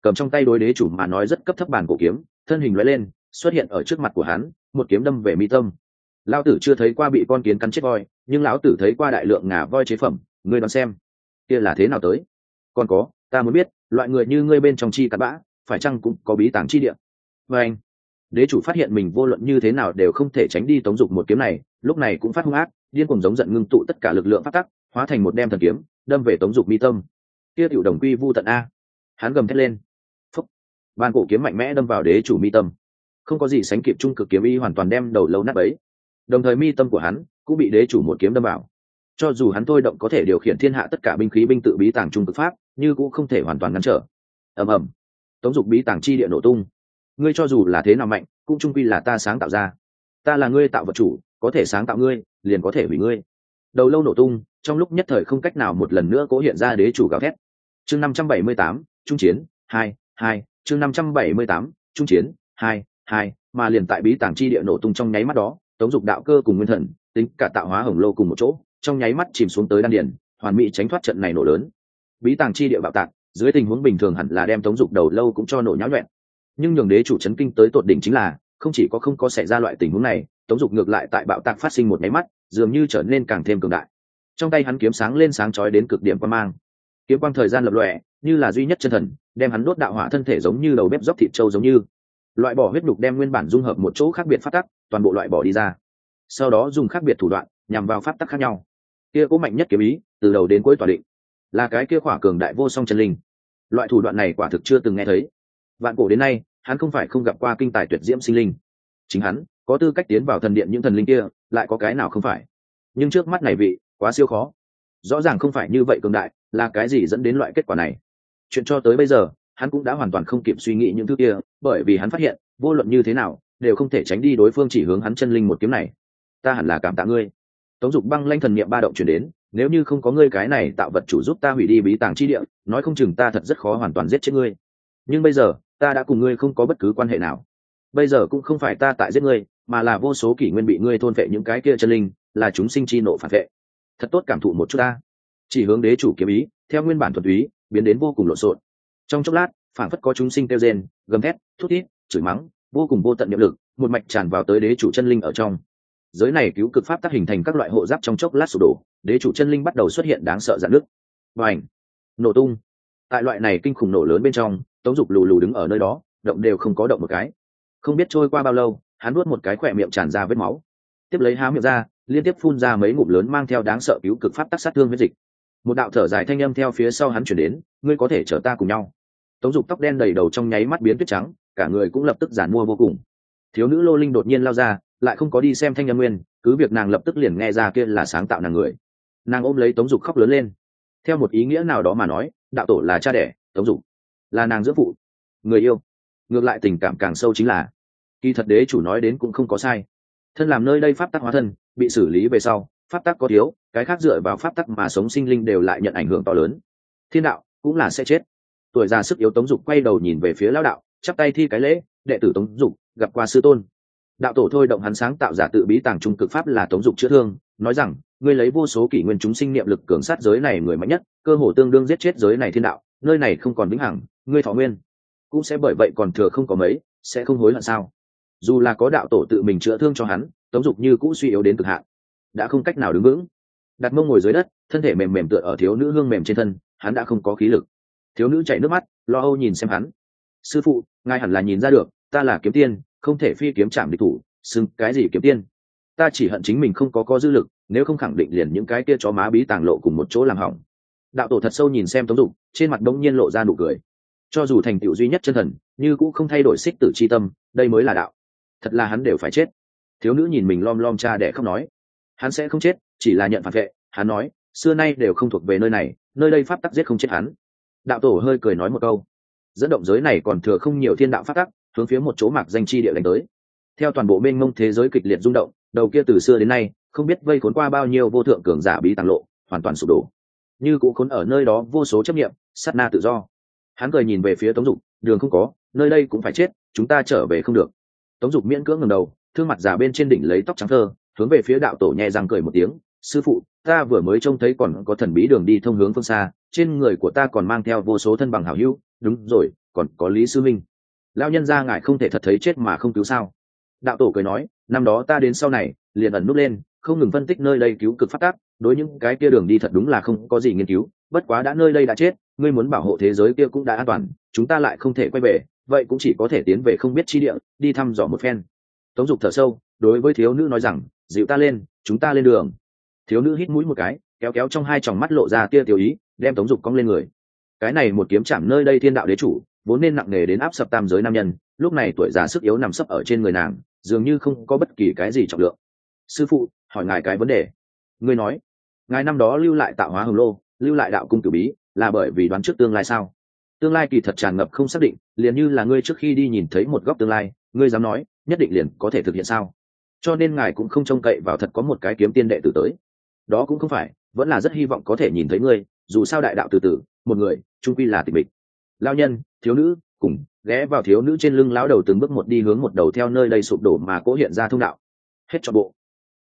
cầm trong tay đối đế chủ mà nói rất cấp thấp bàn cổ kiếm, thân hình lóe lên xuất hiện ở trước mặt của hắn, một kiếm đâm về mi tâm. Lão tử chưa thấy qua bị con kiến cắn chết voi, nhưng lão tử thấy qua đại lượng ngà voi chế phẩm, ngươi đoán xem kia là thế nào tới. Còn có, ta muốn biết loại người như ngươi bên trong chi cặn bã phải chăng cũng có bí tàng chi địa. Và anh, đế chủ phát hiện mình vô luận như thế nào đều không thể tránh đi Tống Dục một kiếm này, lúc này cũng phát hung ác, điên cuồng giống giận ngưng tụ tất cả lực lượng phát tắc, hóa thành một đem thần kiếm đâm về Tống Dục mi tâm. Kia tiểu đồng quy vu tận a, hắn gầm thét lên. Phúc, bàn cổ kiếm mạnh mẽ đâm vào đế chủ mi tâm, không có gì sánh kịp trung cực kiếm ý hoàn toàn đem đầu lâu nát bấy, đồng thời mi tâm của hắn cũng bị đế chủ một kiếm đâm vào. Cho dù hắn thôi động có thể điều khiển thiên hạ tất cả binh khí binh tự bí tàng trung cực pháp, như cũng không thể hoàn toàn ngăn trở. ầm ầm, Tống Dục bí tàng chi địa nổ tung. Ngươi cho dù là thế nào mạnh, cũng trung quy là ta sáng tạo ra. Ta là ngươi tạo vật chủ, có thể sáng tạo ngươi, liền có thể hủy ngươi. Đầu lâu nổ tung, trong lúc nhất thời không cách nào một lần nữa cố hiện ra đế chủ gào thét. Chương năm trăm bảy mươi tám, trung chiến hai hai, chương năm trăm bảy mươi tám, trung chiến hai hai, mà liền tại bí tàng chi địa nổ tung trong nháy mắt đó, Tống Dục đạo cơ cùng nguyên thần, tính cả tạo hóa hồng lô cùng một chỗ, trong nháy mắt chìm xuống tới đan điền, hoàn mỹ tránh thoát trận này nổ lớn. Bí tàng chi địa bạo tạc, dưới tình huống bình thường hẳn là đem Tống Dục đầu lâu cũng cho nổ nhão nhuyễn. Nhưng nhường đế chủ chấn kinh tới tột đỉnh chính là, không chỉ có không có xảy ra loại tình huống này, Tống Dục ngược lại tại bạo tạc phát sinh một nháy mắt, dường như trở nên càng thêm cường đại. Trong tay hắn kiếm sáng lên sáng chói đến cực điểm quang mang. Kiếm quang thời gian lập lòe, như là duy nhất chân thần, đem hắn đốt đạo hỏa thân thể giống như đầu bếp dốc thịt trâu giống như. Loại bỏ huyết nhục đem nguyên bản dung hợp một chỗ khác biệt phát tắc, toàn bộ loại bỏ đi ra. Sau đó dùng khác biệt thủ đoạn, nhằm vào pháp tắc khác nhau. Kia cố mạnh nhất kiếm ý, từ đầu đến cuối tỏa định, là cái kia khỏa cường đại vô song chân linh. Loại thủ đoạn này quả thực chưa từng nghe thấy. Vạn cổ đến nay, hắn không phải không gặp qua kinh tài tuyệt diễm sinh linh. Chính hắn có tư cách tiến vào thần điện những thần linh kia, lại có cái nào không phải. Nhưng trước mắt này vị, quá siêu khó. Rõ ràng không phải như vậy cường đại, là cái gì dẫn đến loại kết quả này? Chuyện cho tới bây giờ, hắn cũng đã hoàn toàn không kịp suy nghĩ những thứ kia, bởi vì hắn phát hiện, vô luận như thế nào, đều không thể tránh đi đối phương chỉ hướng hắn chân linh một kiếm này. Ta hẳn là cảm tạ ngươi. Tống Dục băng lanh thần niệm ba động truyền đến, nếu như không có ngươi cái này tạo vật chủ giúp ta hủy đi bí tàng chi địa, nói không chừng ta thật rất khó hoàn toàn giết chết ngươi. Nhưng bây giờ, ta đã cùng ngươi không có bất cứ quan hệ nào. Bây giờ cũng không phải ta tại giết ngươi, mà là vô số kỷ nguyên bị ngươi thôn phệ những cái kia chân linh, là chúng sinh chi nộ phản vệ. Thật tốt cảm thụ một chút ta. Chỉ hướng đế chủ kiếm ý, theo nguyên bản thuần túy, biến đến vô cùng lộn xộn. Trong chốc lát, phản phất có chúng sinh kêu rên, gầm thét, thút thít, chửi mắng, vô cùng vô tận niệm lực, một mạch tràn vào tới đế chủ chân linh ở trong. Giới này cứu cực pháp tác hình thành các loại hộ giáp trong chốc lát sụp đổ, đế chủ chân linh bắt đầu xuất hiện đáng sợ rạn nứt. Bành! Nổ tung. Tại loại này kinh khủng nổ lớn bên trong, Tống Dục lù lù đứng ở nơi đó, động đều không có động một cái. Không biết trôi qua bao lâu, hắn nuốt một cái khỏe miệng tràn ra vết máu, tiếp lấy há miệng ra, liên tiếp phun ra mấy ngụm lớn mang theo đáng sợ cứu cực pháp tác sát thương huyết dịch. Một đạo thở dài thanh âm theo phía sau hắn chuyển đến, ngươi có thể chở ta cùng nhau. Tống Dục tóc đen đầy đầu trong nháy mắt biến tuyết trắng, cả người cũng lập tức giản mua vô cùng. Thiếu nữ Lô Linh đột nhiên lao ra, lại không có đi xem thanh âm nguyên, cứ việc nàng lập tức liền nghe ra kia là sáng tạo nàng người. Nàng ôm lấy Tống Dục khóc lớn lên. Theo một ý nghĩa nào đó mà nói, đạo tổ là cha đẻ, Tống Dục là nàng dưỡng phụ, người yêu. Ngược lại tình cảm càng sâu chính là, kỳ thật đế chủ nói đến cũng không có sai. Thân làm nơi đây pháp tắc hóa thân, bị xử lý về sau, pháp tắc có thiếu, cái khác dựa vào pháp tắc mà sống sinh linh đều lại nhận ảnh hưởng to lớn. Thiên đạo cũng là sẽ chết. Tuổi già sức yếu Tống Dục quay đầu nhìn về phía lão đạo, chắp tay thi cái lễ, đệ tử Tống Dục gặp qua sư tôn. Đạo tổ thôi động hắn sáng tạo giả tự bí tàng trung cực pháp là Tống Dục chữa thương, nói rằng, ngươi lấy vô số kỷ nguyên chúng sinh niệm lực cường sát giới này người mạnh nhất, cơ hồ tương đương giết chết giới này thiên đạo, nơi này không còn vĩnh hằng, ngươi thọ nguyên cũng sẽ bởi vậy còn thừa không có mấy, sẽ không hối hận sao? Dù là có đạo tổ tự mình chữa thương cho hắn, Tống Dục như cũ suy yếu đến cực hạn, đã không cách nào đứng vững. Đặt mông ngồi dưới đất, thân thể mềm mềm tựa ở thiếu nữ hương mềm trên thân, hắn đã không có khí lực. Thiếu nữ chảy nước mắt, lo âu nhìn xem hắn. Sư phụ, ngài hẳn là nhìn ra được, ta là kiếm tiên, không thể phi kiếm chạm địch thủ, xưng cái gì kiếm tiên? Ta chỉ hận chính mình không có có dư lực, nếu không khẳng định liền những cái kia chó má bí tàng lộ cùng một chỗ làm hỏng. Đạo tổ thật sâu nhìn xem Tống Dục, trên mặt bỗng nhiên lộ ra nụ cười. Cho dù thành tựu duy nhất chân thần, như cũng không thay đổi xích tử chi tâm, đây mới là đạo. Thật là hắn đều phải chết. Thiếu nữ nhìn mình lom lom cha đẻ không nói, hắn sẽ không chết, chỉ là nhận phản vệ. Hắn nói, xưa nay đều không thuộc về nơi này, nơi đây pháp tắc giết không chết hắn. Đạo tổ hơi cười nói một câu, dẫn động giới này còn thừa không nhiều thiên đạo pháp tắc, hướng phía một chỗ mạc danh chi địa đánh tới. Theo toàn bộ mênh mông thế giới kịch liệt rung động, đầu kia từ xưa đến nay không biết vây khốn qua bao nhiêu vô thượng cường giả bí tàng lộ, hoàn toàn sụp đổ, như cũ khốn ở nơi đó vô số chấp niệm, sát na tự do. Hắn cười nhìn về phía Tống Dục, đường không có, nơi đây cũng phải chết, chúng ta trở về không được. Tống Dục miễn cưỡng ngẩng đầu, thương mặt già bên trên đỉnh lấy tóc trắng thơ, hướng về phía đạo tổ nhẹ răng cười một tiếng, sư phụ, ta vừa mới trông thấy còn có thần bí đường đi thông hướng phương xa, trên người của ta còn mang theo vô số thân bằng hảo hữu. Đúng rồi, còn có Lý sư minh. Lão nhân gia ngài không thể thật thấy chết mà không cứu sao? Đạo tổ cười nói, năm đó ta đến sau này liền ẩn núp lên, không ngừng phân tích nơi đây cứu cực phát tác, đối những cái kia đường đi thật đúng là không có gì nghiên cứu, bất quá đã nơi đây đã chết, ngươi muốn bảo hộ thế giới kia cũng đã an toàn, chúng ta lại không thể quay về, vậy cũng chỉ có thể tiến về không biết chi địa, đi thăm dò một phen. Tống Dục thở sâu, đối với thiếu nữ nói rằng, dịu ta lên, chúng ta lên đường. Thiếu nữ hít mũi một cái, kéo kéo trong hai tròng mắt lộ ra tia tiểu ý, đem Tống Dục cong lên người. Cái này một kiếm chạm nơi đây thiên đạo đế chủ, vốn nên nặng nề đến áp sập tam giới nam nhân, lúc này tuổi già sức yếu nằm sấp ở trên người nàng, dường như không có bất kỳ cái gì trọng lượng. Sư phụ, hỏi ngài cái vấn đề. Ngươi nói, ngài năm đó lưu lại tạo hóa hồng lô, lưu lại đạo cung tử bí, là bởi vì đoán trước tương lai sao? Tương lai kỳ thật tràn ngập không xác định, liền như là ngươi trước khi đi nhìn thấy một góc tương lai, ngươi dám nói nhất định liền có thể thực hiện sao? Cho nên ngài cũng không trông cậy vào thật có một cái kiếm tiên đệ tử tới. Đó cũng không phải, vẫn là rất hy vọng có thể nhìn thấy ngươi, dù sao đại đạo từ từ, một người trung quy là tịch mịch. Lão nhân, thiếu nữ cùng ghé vào thiếu nữ trên lưng lão đầu từng bước một đi hướng một đầu theo nơi đây sụp đổ mà cố hiện ra thông đạo. Hết cho bộ.